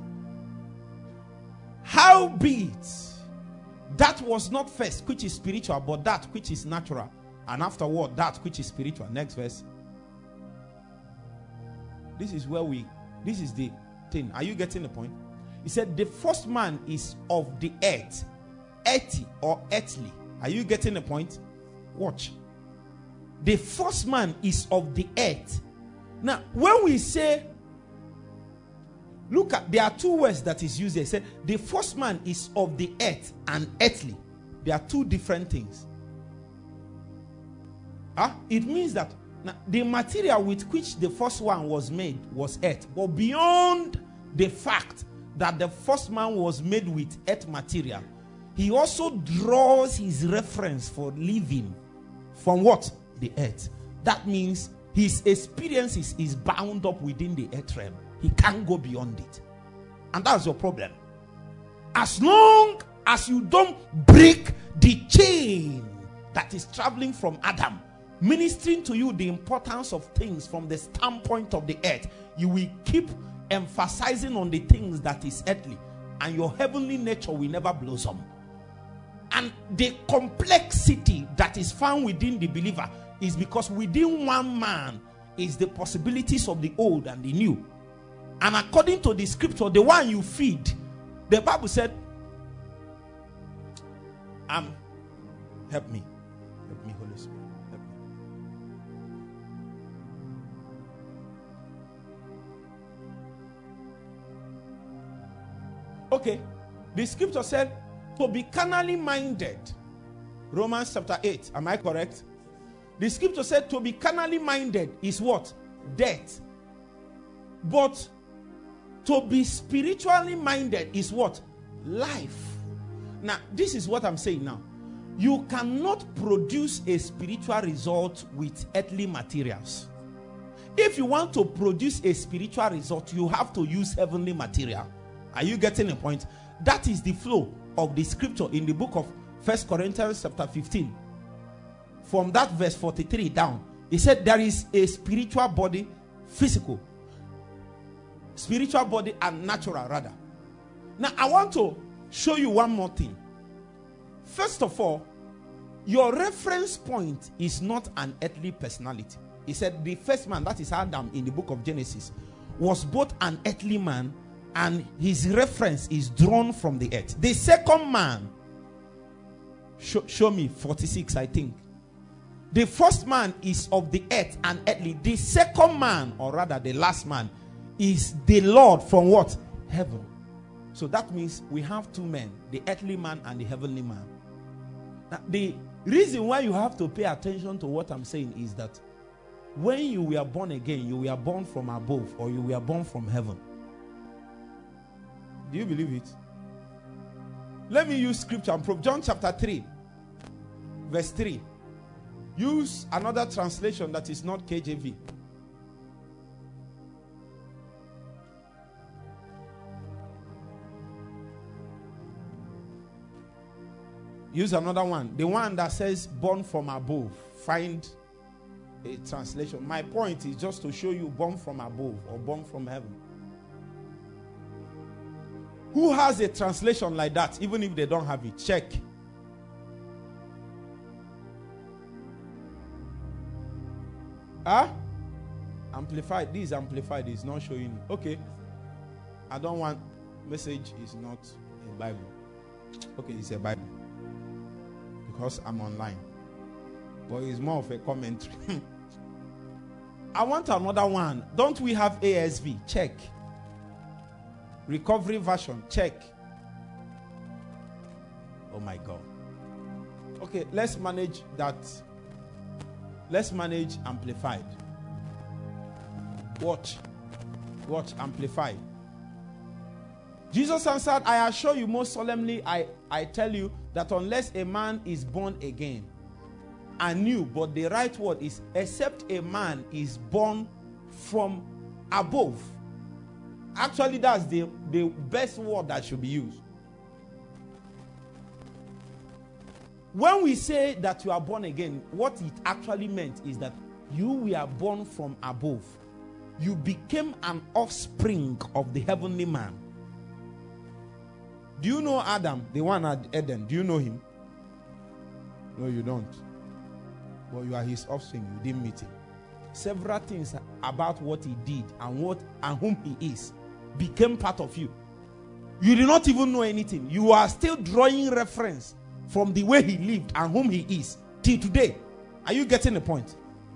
Howbeit, that was not first which is spiritual, but that which is natural, and afterward that which is spiritual. Next verse. This is where we, this is the thing. Are you getting the point? He said the first man is of the earth, earthy or earthly. Are you getting the point? Watch. The first man is of the earth. Now, when we say, look at, there are two words that is used there. Say the first man is of the earth and earthly. They are two different things. Huh? It means that now, the material with which the first one was made was earth. But beyond the fact that the first man was made with earth material, he also draws his reference for living from what? The earth. That means his experiences is bound up within the earth realm. He can't go beyond it. And that's your problem. As long as you don't break the chain that is traveling from Adam, ministering to you the importance of things from the standpoint of the earth, you will keep emphasizing on the things that is earthly, and your heavenly nature will never blossom. And the complexity that is found within the believer is because within one man is the possibilities of the old and the new. And according to the scripture, the one you feed, the Bible said, um, help me. Help me, Holy Spirit. Help me. Okay. The scripture said to be carnally minded. Romans chapter eight. Am I correct? The scripture said to be carnally minded is what? Death. But to be spiritually minded is what? Life. Now, this is what I'm saying now. You cannot produce a spiritual result with earthly materials. If you want to produce a spiritual result, you have to use heavenly material. Are you getting the point? That is the flow of the scripture in the book of First Corinthians chapter fifteen. From that verse forty-three down, he said there is a spiritual body, physical, spiritual body and natural rather. Now I want to show you one more thing. First of all, your reference point is not an earthly personality. He said the first man, that is Adam in the book of Genesis, was both an earthly man and his reference is drawn from the earth. The second man, show, show me forty-six I think. The first man is of the earth and earthly. The second man, or rather the last man, is the Lord from what? Heaven. So that means we have two men, the earthly man and the heavenly man. Now, the reason why you have to pay attention to what I'm saying is that when you were born again, you were born from above or you were born from heaven. Do you believe it? Let me use scripture and prove. John chapter three, verse three. Use another translation that is not K J V. Use another one. The one that says born from above. Find a translation. My point is just to show you born from above or born from heaven. Who has a translation like that, even if they don't have it? Check. Huh? Amplified. This is amplified. It's not showing. Okay. I don't want message is not a Bible. Okay, it's a Bible because I'm online, but it's more of a commentary. I want another one. Don't we have A S V? Check. Recovery version. Check. Oh my God. Okay, let's manage that. Let's manage Amplified. Watch. Watch Amplified. Jesus answered, I assure you most solemnly, I, I tell you that unless a man is born again, anew, but the right word is, except a man is born from above. Actually, that's the, the best word that should be used. When we say that you are born again, what it actually meant is that you were born from above. You became an offspring of the heavenly man. Do you know Adam, the one at Eden? Do you know him? No, you don't. But you are his offspring. You didn't meet him. Several things about what he did and what and whom he is became part of you. You did not even know anything. You are still drawing reference from the way he lived and whom he is till today. Are you getting the point?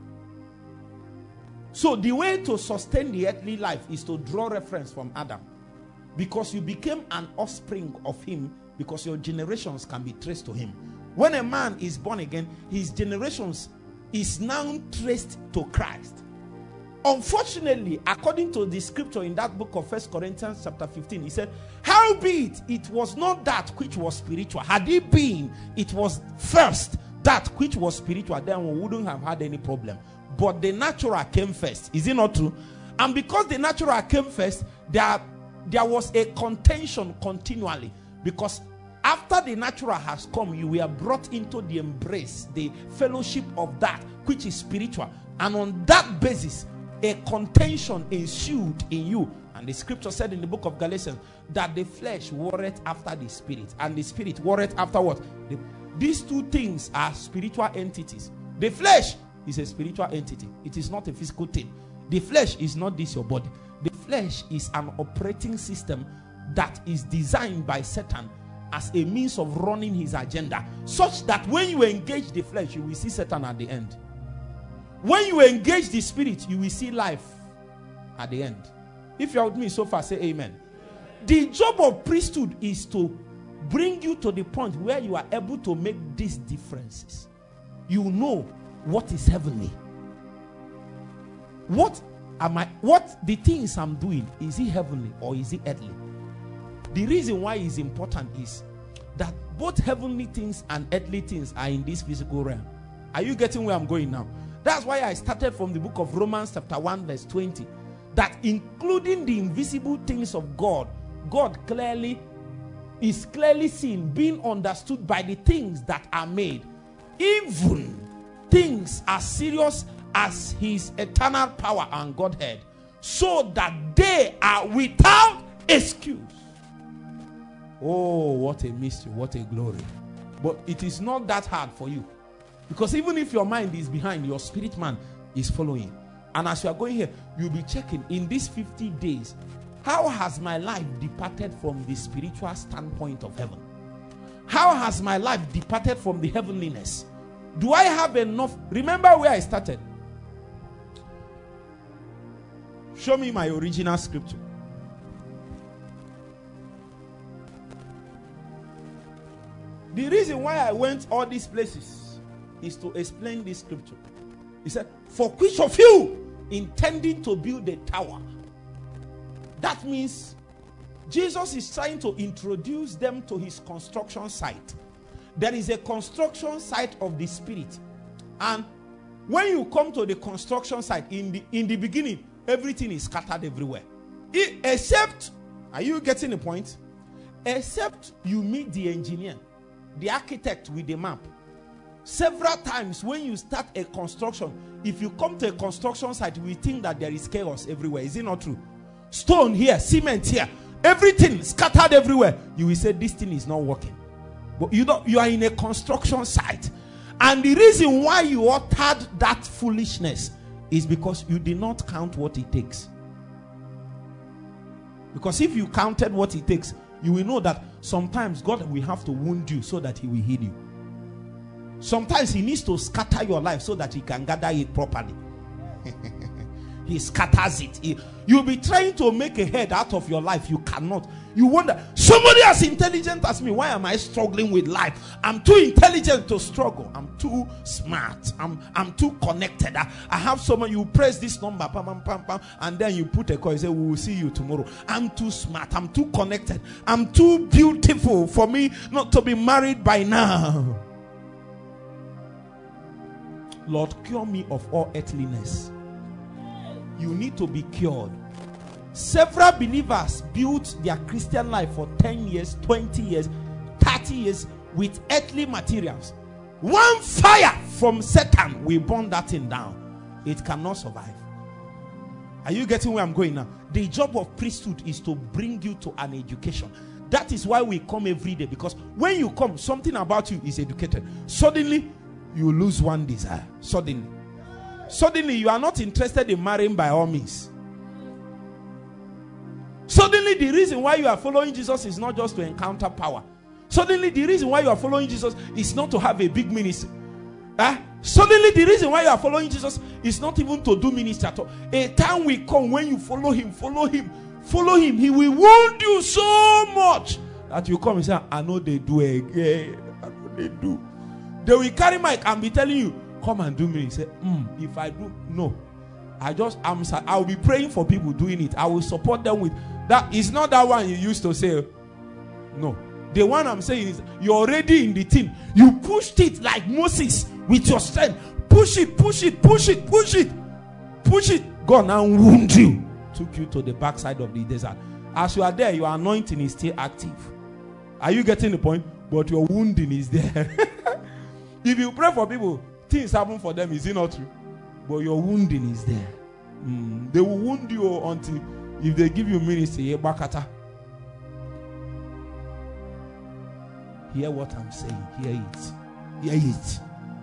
So the way to sustain the earthly life is to draw reference from Adam. Because you became an offspring of him, because your generations can be traced to him. When a man is born again, his generations is now traced to Christ. Unfortunately, according to the scripture in that book of First Corinthians chapter fifteen, he said, howbeit it was not that which was spiritual. Had it been, it was first that which was spiritual, then we wouldn't have had any problem. But the natural came first. Is it not true? And because the natural came first, there, there was a contention continually. Because after the natural has come, you were brought into the embrace, the fellowship of that which is spiritual. And on that basis, a contention ensued in you. And the scripture said in the book of Galatians that the flesh warreth after the spirit, and the spirit warreth after what? The, these two things are spiritual entities. The flesh is a spiritual entity. It is not a physical thing. The flesh is not this your body. The flesh is an operating system that is designed by Satan as a means of running his agenda, such that when you engage the flesh, you will see Satan at the end. When you engage the spirit, you will see life at the end. If you are with me so far, say amen. The job of priesthood is to bring you to the point where you are able to make these differences. You know what is heavenly. What am I, what the things I'm doing, is it heavenly or is it earthly? The reason why it's important is that both heavenly things and earthly things are in this physical realm. Are you getting where I'm going now? That's why I started from the book of Romans chapter one verse twenty. That including the invisible things of God, God clearly is clearly seen, being understood by the things that are made. Even things as serious as his eternal power and Godhead, so that they are without excuse. Oh, what a mystery, what a glory. But it is not that hard for you. Because even if your mind is behind, your spirit man is following. And as you are going here, you'll be checking in these fifty days, how has my life departed from the spiritual standpoint of heaven? How has my life departed from the heavenliness? Do I have enough? Remember where I started. Show me my original scripture. The reason why I went all these places is to explain this scripture. He said, for which of you intending to build a tower? That means Jesus is trying to introduce them to his construction site. There is a construction site of the spirit. And when you come to the construction site, in the, in the beginning, everything is scattered everywhere. It, except, are you getting the point? Except you meet the engineer, the architect with the map. Several times when you start a construction, if you come to a construction site, we think that there is chaos everywhere. Is it not true? Stone here, cement here, everything scattered everywhere. You will say this thing is not working. But you don't, you are in a construction site. And the reason why you uttered that foolishness is because you did not count what it takes. Because if you counted what it takes, you will know that sometimes God will have to wound you so that he will heal you. Sometimes he needs to scatter your life so that he can gather it properly. He scatters it. He, you'll be trying to make a head out of your life. You cannot. You wonder, somebody as intelligent as me, why am I struggling with life? I'm too intelligent to struggle. I'm too smart. I'm I'm too connected. I, I have someone, you press this number, pam, pam, pam, pam, and then you put a call, you say, we will see you tomorrow. I'm too smart. I'm too connected. I'm too beautiful for me not to be married by now. Lord, cure me of all earthliness. You need to be cured. Several believers built their Christian life for ten years, twenty years, thirty years with earthly materials. One fire from Satan will burn that thing down. It cannot survive. Are you getting where I'm going now? The job of priesthood is to bring you to an education. That is why we come every day, because when you come, something about you is educated. Suddenly, you lose one desire. Suddenly. Suddenly, you are not interested in marrying by all means. Suddenly, the reason why you are following Jesus is not just to encounter power. Suddenly, the reason why you are following Jesus is not to have a big ministry. Uh, suddenly, the reason why you are following Jesus is not even to do ministry at all. A time will come when you follow him, follow him, follow him. He will wound you so much that you come and say, I know they do again. I know they do. They will carry mic and be telling you, come and do me. Say, mm, if I do, no. I just, I'm, I will be praying for people doing it. I will support them with that. It's not that one you used to say. No. The one I'm saying is, you're already in the team. You pushed it like Moses with your strength. Push it, push it, push it, push it, push it. God now wound you. Took you to the backside of the desert. As you are there, your anointing is still active. Are you getting the point? But your wounding is there. If you pray for people, things happen for them, is it not true? But your wounding is there. Mm. They will wound you until, if they give you ministry, bakata. Hear what I'm saying. Hear it. Hear it.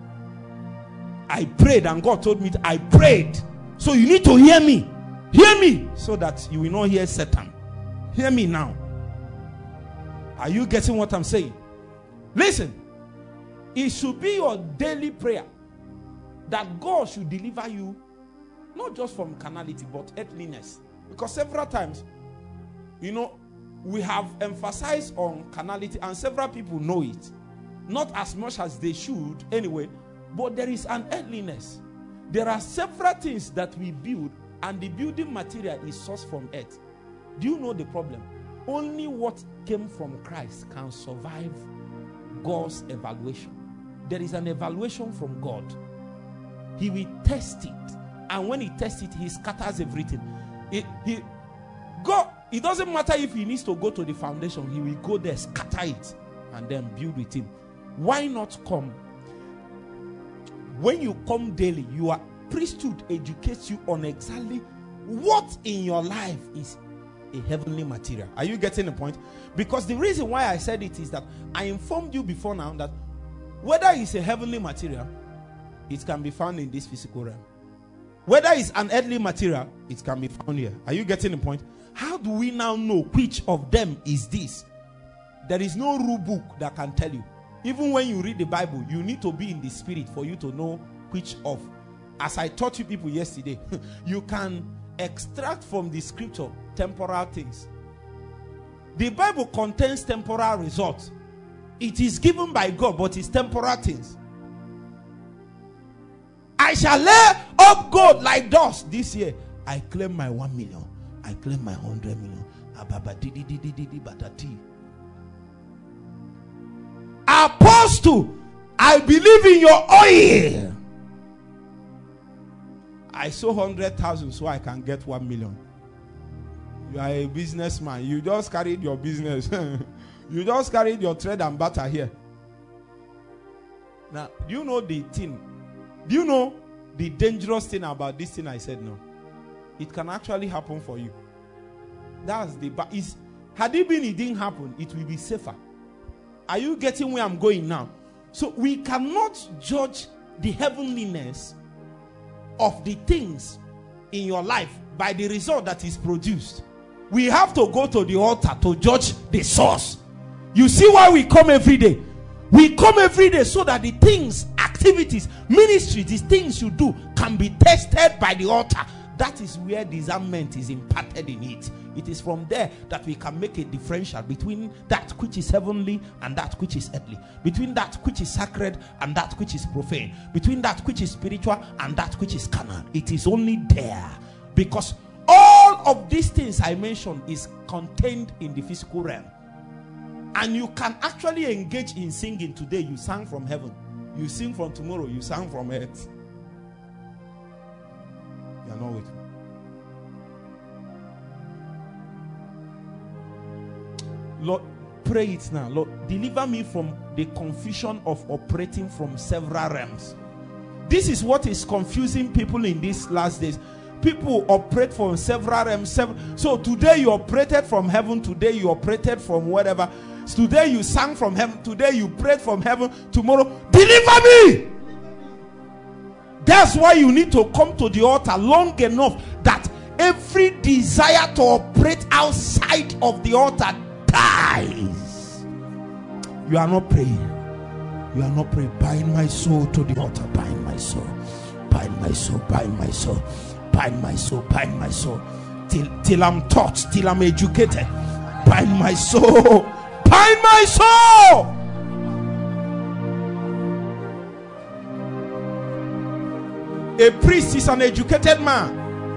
I prayed and God told me to, I prayed. So you need to hear me. Hear me so that you will not hear Satan. Hear me now. Are you getting what I'm saying? Listen. It should be your daily prayer that God should deliver you not just from carnality but earthliness. Because several times, you know, we have emphasized on carnality and several people know it. Not as much as they should anyway, but there is an earthliness. There are several things that we build and the building material is sourced from earth. Do you know the problem? Only what came from Christ can survive God's evaluation. There is an evaluation from God. He will test it. And when he tests it, he scatters everything. It, he, God, it doesn't matter if he needs to go to the foundation. He will go there, scatter it, and then build with him. Why not come? When you come daily, your priesthood educates you on exactly what in your life is a heavenly material. Are you getting the point? Because the reason why I said it is that I informed you before now that whether it's a heavenly material, it can be found in this physical realm. Whether it's an earthly material, it can be found here. Are you getting the point? How do we now know which of them is this? There is no rule book that can tell you. Even when you read the Bible, you need to be in the spirit for you to know which of. As I taught you people yesterday, you can extract from the scripture temporal things. The Bible contains temporal results. It is given by God, but it's temporal things. I shall lay up gold like dust this year. I claim my one million. I claim my hundred million. Apostle, I believe in your oil. I sow hundred thousand so I can get one million. You are a businessman. You just carried your business. You just carried your trade and barter here. Now, do you know the thing? Do you know the dangerous thing about this thing I said now? It can actually happen for you. That's the but is had it been it didn't happen, it will be safer. Are you getting where I'm going now? So we cannot judge the heavenliness of the things in your life by the result that is produced. we have to go to the altar to judge the source. You see why we come every day? We come every day so that the things, activities, ministry, these things you do can be tested by the altar. That is where discernment is imparted in it. It is from there that we can make a differential between that which is heavenly and that which is earthly, between that which is sacred and that which is profane, between that which is spiritual and that which is carnal. It is only there, because all of these things I mentioned is contained in the physical realm. And you can actually engage in singing today. You sang from heaven. You sing from tomorrow. You sang from earth. You are not with me. Lord, pray it now. Lord, deliver me from the confusion of operating from several realms. This is what is confusing people in these last days. People operate from several realms. Several. So today you operated from heaven. Today you operated from whatever. Today you sang from heaven. Today you prayed from heaven. Tomorrow, deliver me. That's why you need to come to the altar long enough that every desire to operate outside of the altar dies. You are not praying. You are not praying. Bind my soul to the altar. Bind my soul. Bind my soul. Bind my soul. Bind my soul. Bind my soul. Till, till I'm taught. Till I'm educated. Bind my soul. Bind my soul. A priest is an educated man.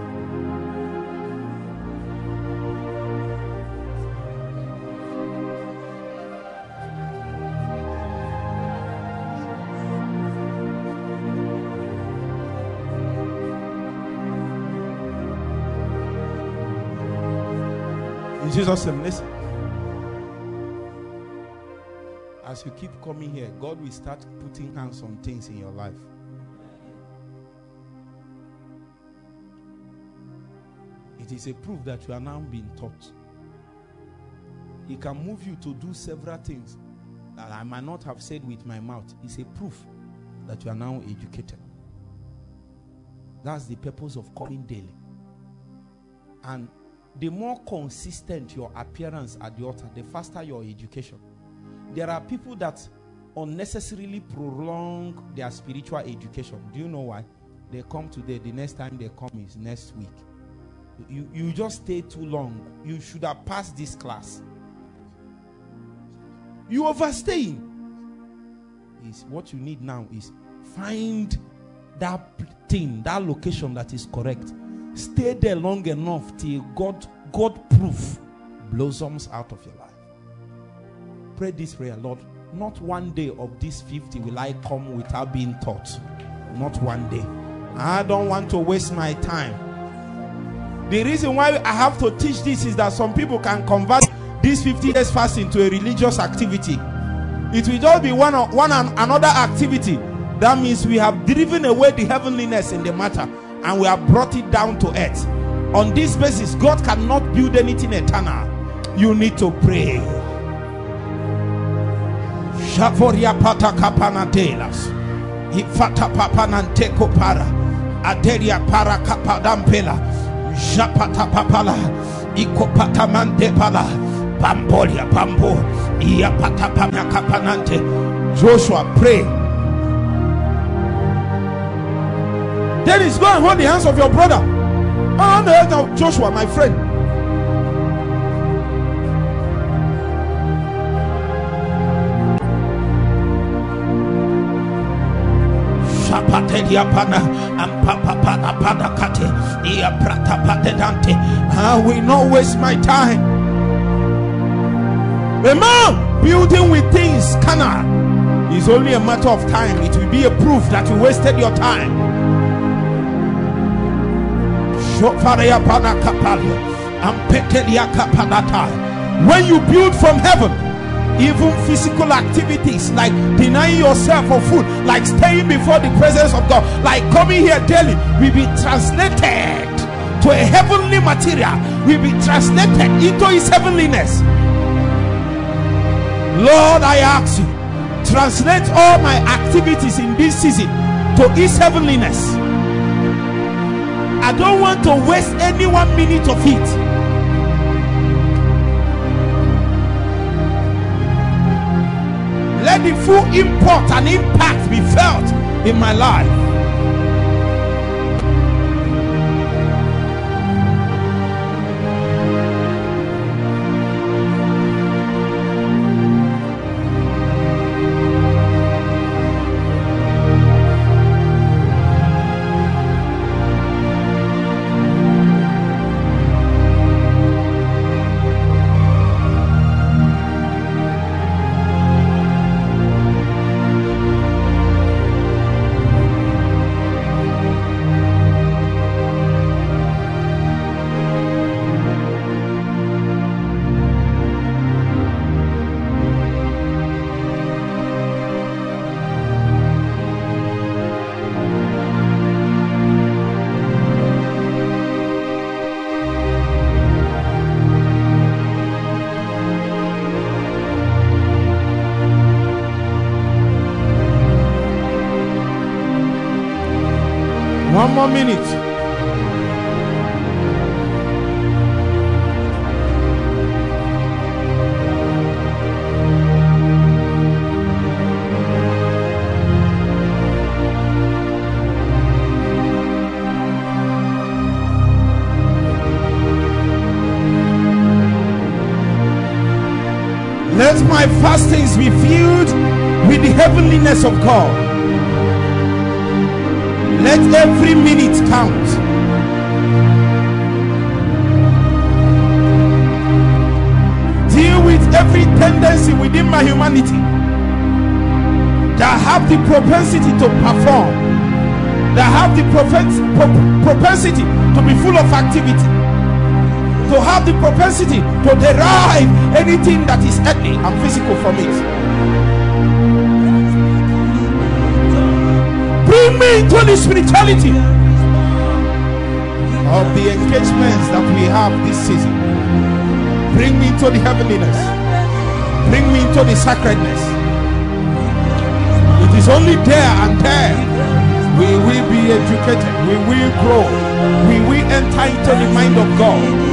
In Jesus' name, listen. As you keep coming here, God will start putting hands on things in your life. It is a proof that you are now being taught. He can move you to do several things that I might not have said with my mouth. It's a proof that you are now educated. That's the purpose of coming daily. And the more consistent your appearance at the altar, the faster your education. There are people that unnecessarily prolong their spiritual education. Do you know why? They come today, the next time they come is next week. You, you just stay too long. You should have passed this class. You overstaying. Is what you need now is find that thing, that location that is correct. Stay there long enough till God, God proof blossoms out of your life. Pray this prayer, Lord. Not one day of this fifty will I come without being taught. Not one day. I don't want to waste my time. The reason why I have to teach this is that some people can convert this fifty days fast into a religious activity. It will just be one, one another activity. That means we have driven away the heavenliness in the matter and we have brought it down to earth. On this basis, God cannot build anything eternal. You need to pray. Shavoria pata kapanadelas. Ifata papanante kopara. Aderia para kapadampela. Japata papala. Ikopata mandepala. Bambolia bambo. Iapata pamya kapanante. Joshua, pray. Dennis, go and hold the hands of your brother. Oh no, no, Joshua, my friend. I will not waste my time. A man building with things carnal is only a matter of time. It will be a proof that you wasted your time. When you build from heaven, even physical activities like denying yourself of food, like staying before the presence of God, like coming here daily, will be translated to a heavenly material, will be translated into his heavenliness. Lord, I ask you, translate all my activities in this season to his heavenliness. I don't want to waste any one minute of it. let the full import and impact be felt in my life. One more minute. Let my fastings be filled with the heavenliness of God. Let every minute count. Deal with every tendency within my humanity that have the propensity to perform, that have the propensity to be full of activity, to have the propensity to derive anything that is earthly and physical from it. Bring me into the spirituality of the engagements that we have this season. Bring me into the heavenliness. Bring me into the sacredness. It is only there and there we will be educated, we will grow, we will enter into the mind of God.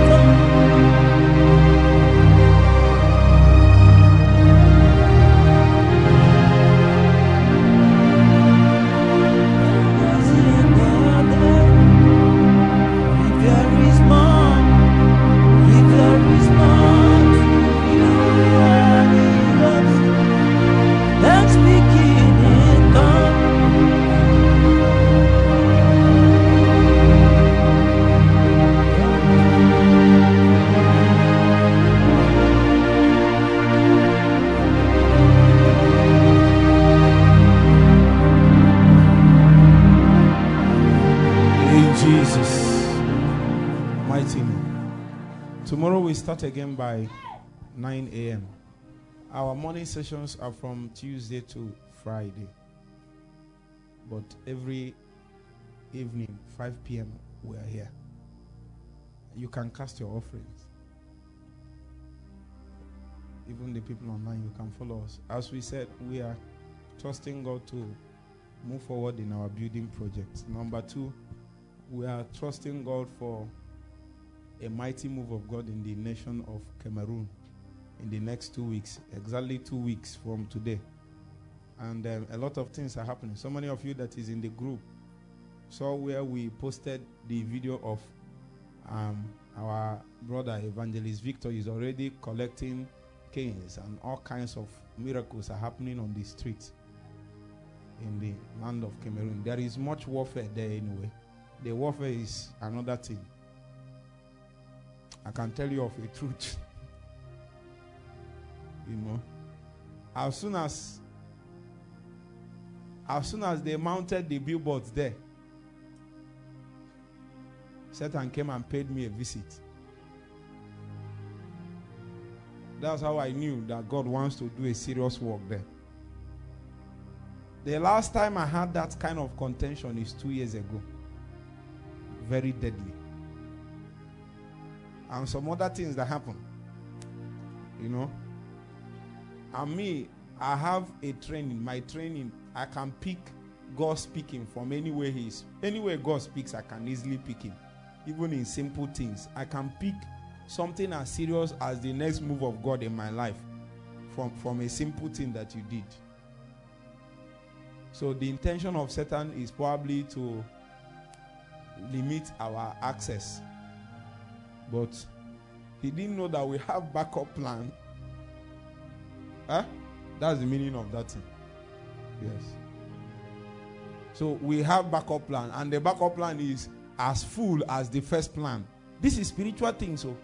Tomorrow we start again by nine a m Our morning sessions are from Tuesday to Friday. But every evening, five p m, we are here. You can cast your offerings. Even the people online, you can follow us. As we said, we are trusting God to move forward in our building projects. Number two, we are trusting God for a mighty move of God in the nation of Cameroon in the next two weeks, exactly two weeks from today. And um, a lot of things are happening. So many of you that is in the group saw where we posted the video of um, our brother Evangelist Victor is already collecting canes, and all kinds of miracles are happening on the streets in the land of Cameroon. There is much warfare there anyway. The warfare is another thing. I can tell you of a truth. You know, as soon as as soon as they mounted the billboards there, Satan came and paid me a visit. That's how I knew that God wants to do a serious work there. The last time I had that kind of contention is two years ago. Very deadly. And some other things that happen. You know. And me, I have a training. My training, I can pick God speaking from anywhere He is. Anywhere God speaks, I can easily pick Him. Even in simple things. I can pick something as serious as the next move of God in my life from, from a simple thing that you did. So the intention of Satan is probably to limit our access. But he didn't know that we have backup plan. Huh? That's the meaning of that thing. Yes. So we have backup plan, and the backup plan is as full as the first plan. This is spiritual thing. So,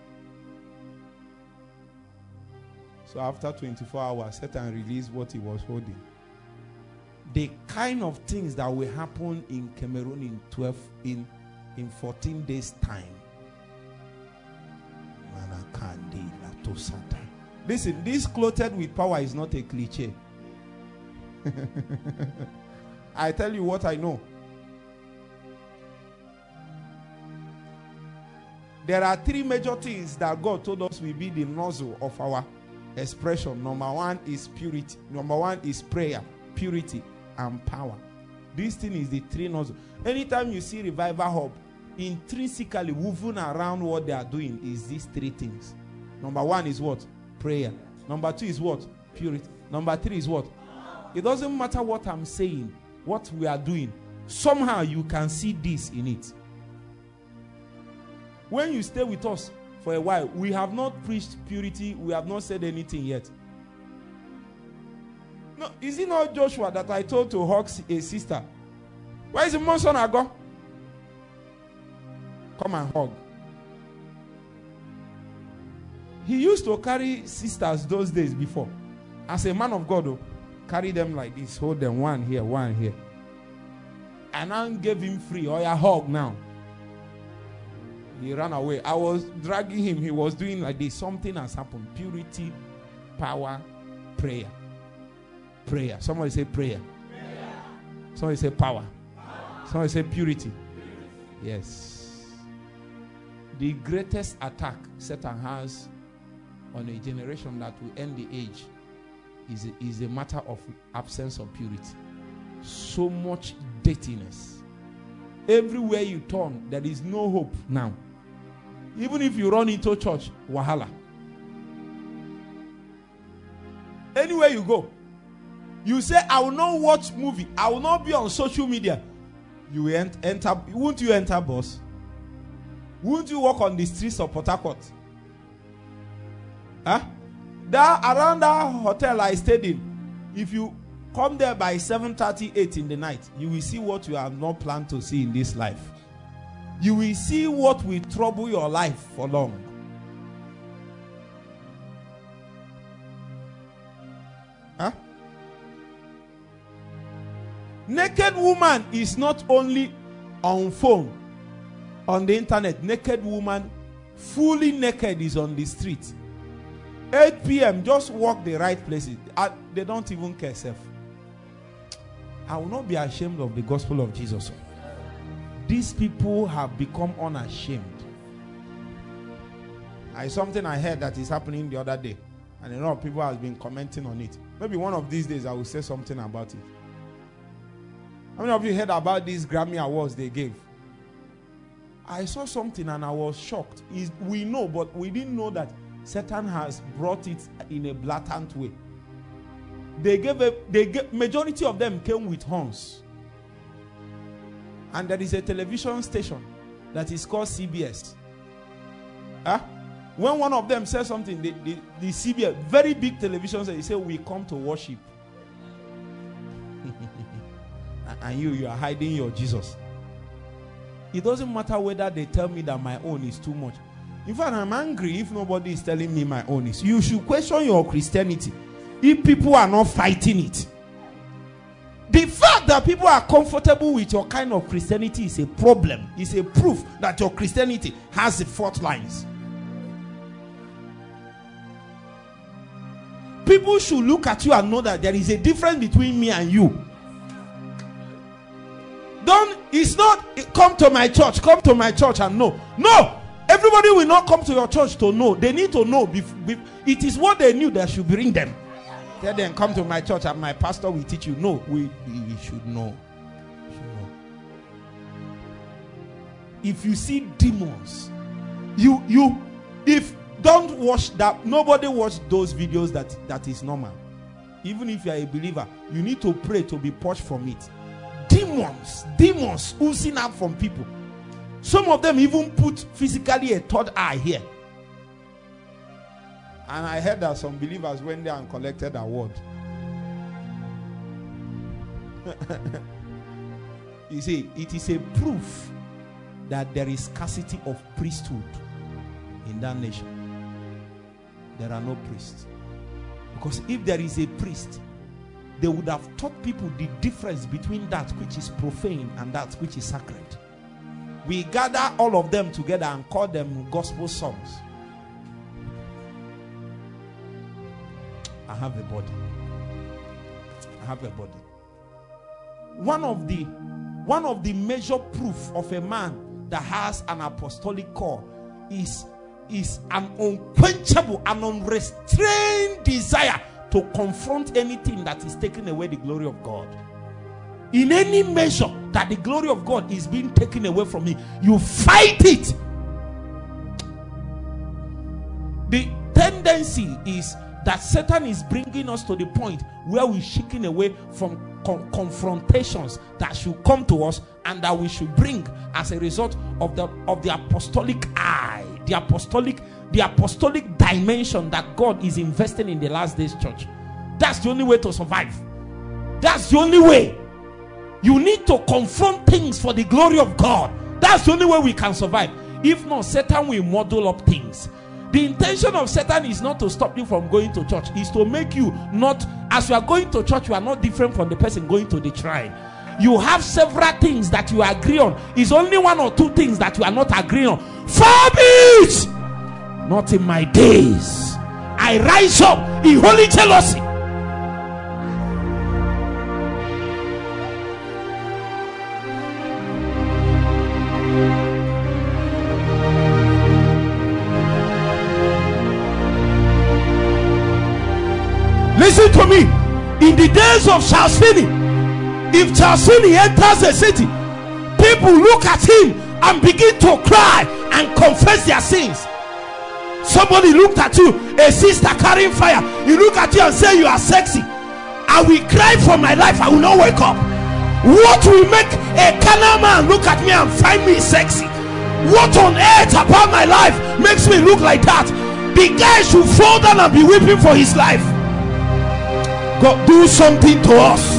so after twenty-four hours, Satan released what he was holding. The kind of things that will happen in Cameroon in twelve in in fourteen days time. Listen, this clothed with power is not a cliche. I tell you what I know. There are three major things that God told us will be the nozzle of our expression. Number one is purity. Number one is prayer, purity, and power. This thing is the three nozzle. Anytime you see Revival Hub, intrinsically woven around what they are doing is these three things. Number one is what? Prayer. Number two is what? Purity. Number three is what? It doesn't matter what I'm saying, what we are doing. Somehow you can see this in it. When you stay with us for a while, we have not preached purity. We have not said anything yet. No, is it not Joshua that I told to hug a sister? Where is the my son I go? Come and hug. He used to carry sisters those days before. As a man of God, oh, carry them like this, hold them one here, one here. And I gave him free. Oh, yeah, hug now. He ran away. I was dragging him. He was doing like this. Something has happened. Purity, power, prayer. Prayer. Somebody say prayer. prayer. Somebody say power. power. Somebody say purity. purity. Yes. The greatest attack Satan has on a generation that will end the age is a, is a matter of absence of purity. So much dirtiness. Everywhere you turn, there is no hope now. Even if you run into church, wahala. Anywhere you go, you say, I will not watch movie. I will not be on social media. You will ent- enter. Won't you enter bus? Won't you walk on the streets of Port Harcourt? Huh? That, around that hotel I stayed in, if you come there by seven thirty, eight in the night, you will see what you have not planned to see in this life. You will see what will trouble your life for long. Huh? Naked woman is not only on phone, on the internet. Naked woman, fully naked, is on the street. eight p.m. just walk the right places. I, they don't even care self. I will not be ashamed of the gospel of Jesus. These people have become unashamed. I something I heard that is happening the other day, and a lot of people have been commenting on it. Maybe one of these days I will say something about it. How many of you heard about these Grammy Awards they gave? I saw something and I was shocked. Is we know, but we didn't know that Satan has brought it in a blatant way. They gave a, they gave, majority of them came with horns. And there is a television station that is called C B S. Huh? When one of them says something, the, the, the C B S, very big television, they say, we come to worship. And you, you are hiding your Jesus. It doesn't matter whether they tell me that my own is too much. In fact, I'm angry if nobody is telling me my own is. You should question your Christianity if people are not fighting it. The fact that people are comfortable with your kind of Christianity is a problem. It's a proof that your Christianity has the fault lines. People should look at you and know that there is a difference between me and you. Don't, it's not come to my church, come to my church and know. No, everybody will not come to your church to know. They need to know. It is what they knew that should bring them. Tell them, come to my church and my pastor will teach you. No, we, we, we should know. We should know. If you see demons, you, you, if Don't watch that. Nobody watch those videos that that is normal. Even if you are a believer, you need to pray to be purged from it. Demons, demons oozing out from people. Some of them even put physically a third eye here. And I heard that some believers went there and collected award. You see, it is a proof that there is scarcity of priesthood in that nation. There are no priests. Because if there is a priest, they would have taught people the difference between that which is profane and that which is sacred. We gather all of them together and call them gospel songs. I have a body. I have a body. One of the one of the major proof of a man that has an apostolic call is is an unquenchable and unrestrained desire to confront anything that is taking away the glory of God. In any measure that the glory of God is being taken away from me, you fight it. The tendency is that Satan is bringing us to the point where we're shaking away from con- confrontations that should come to us and that we should bring as a result of the of the apostolic eye, the apostolic the apostolic dimension that God is investing in the last days church. That's the only way to survive. That's the only way. You need to confront things for the glory of God. That's the only way we can survive. If not, Satan will model up things. The intention of Satan is not to stop you from going to church. It's to make you not, as you are going to church, you are not different from the person going to the shrine. You have several things that you agree on. It's only one or two things that you are not agreeing on. Forbid! Not in my days. I rise up in holy jealousy. Listen to me. In the days of Charles Finney, if Charles Finney enters a city, people look at him and begin to cry and confess their sins. Somebody looked at you, a sister carrying fire, you look at you and say you are sexy. I will cry for my life, I will not wake up. What will make a carnal man look at me and find me sexy? What on earth about my life makes me look like that? The guy should fall down and be weeping for his life. God, do something to us.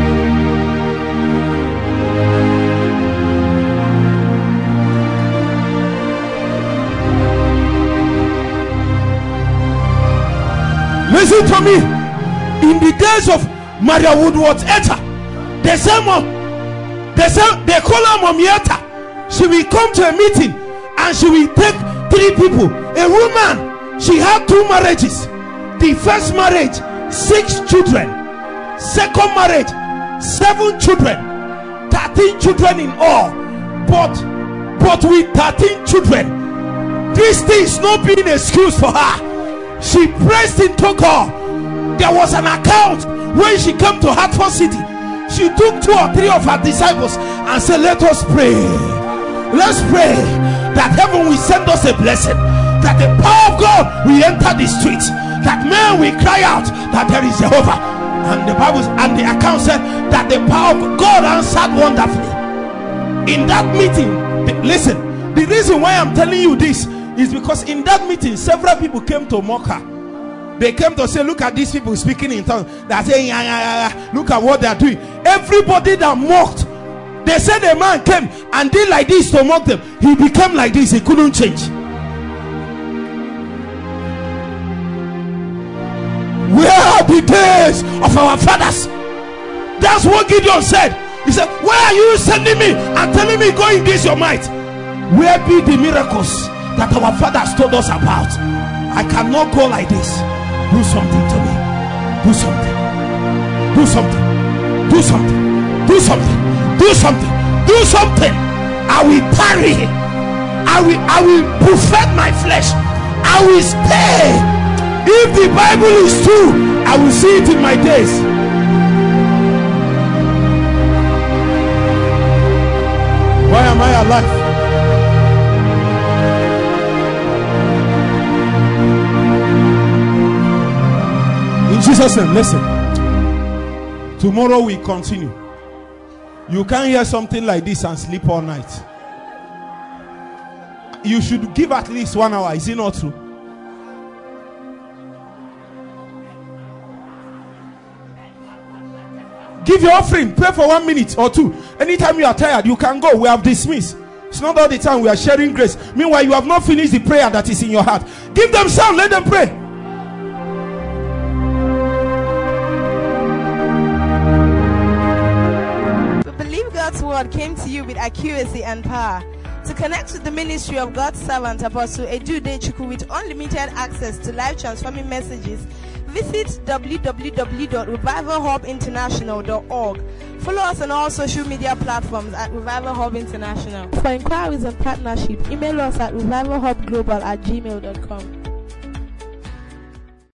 Listen to me. In the days of Maria Woodworth Etta, they say, Mom, they say they call her Mom Etta. She will come to a meeting and she will take three people. A woman, she had two marriages. The first marriage, six children. Second marriage, seven children. Thirteen children in all. But but with thirteen children, this thing is not being an excuse for her. She pressed into God. There was an account when she came to Hartford City. She took two or three of her disciples and said, let us pray. Let's pray that heaven will send us a blessing, that the power of God will enter the streets, that men will cry out that there is Jehovah. And the Bible and the account said that the power of God answered wonderfully. In that meeting, the, listen, the reason why I'm telling you this is because in that meeting several people came to mock her. They came to say, look at these people speaking in tongues. They're saying, yeah, yeah, yeah. Look at what they're doing. Everybody that mocked, they said a man came and did like this to mock them. He became like this. He couldn't change. Where are the days of our fathers? That's what Gideon said. He said, where are you sending me and telling me go in this your might? Where be the miracles that our fathers told us about? I cannot go like this. Do something to me. Do something. Do something. Do something. Do something. Do something. Do something. I will tarry. I will I will buffet my flesh. I will stay. If the Bible is true, I will see it in my days. Why am I alive? Jesus' name, listen. Tomorrow we continue. You can't hear something like this and sleep all night. You should give at least one hour. Is it not true? Give your offering. Pray for one minute or two. Anytime you are tired, you can go. We have dismissed. It's not all the time we are sharing grace. Meanwhile, you have not finished the prayer that is in your heart. Give them sound. Let them pray. We believe God's word came to you with accuracy and power. To connect with the ministry of God's servant, Apostle Edu Dechuku, with unlimited access to life-transforming messages, visit w w w dot revival hub international dot org. Follow us on all social media platforms at Revival Hub International. For inquiries and partnership, email us at revival hub global at gmail dot com.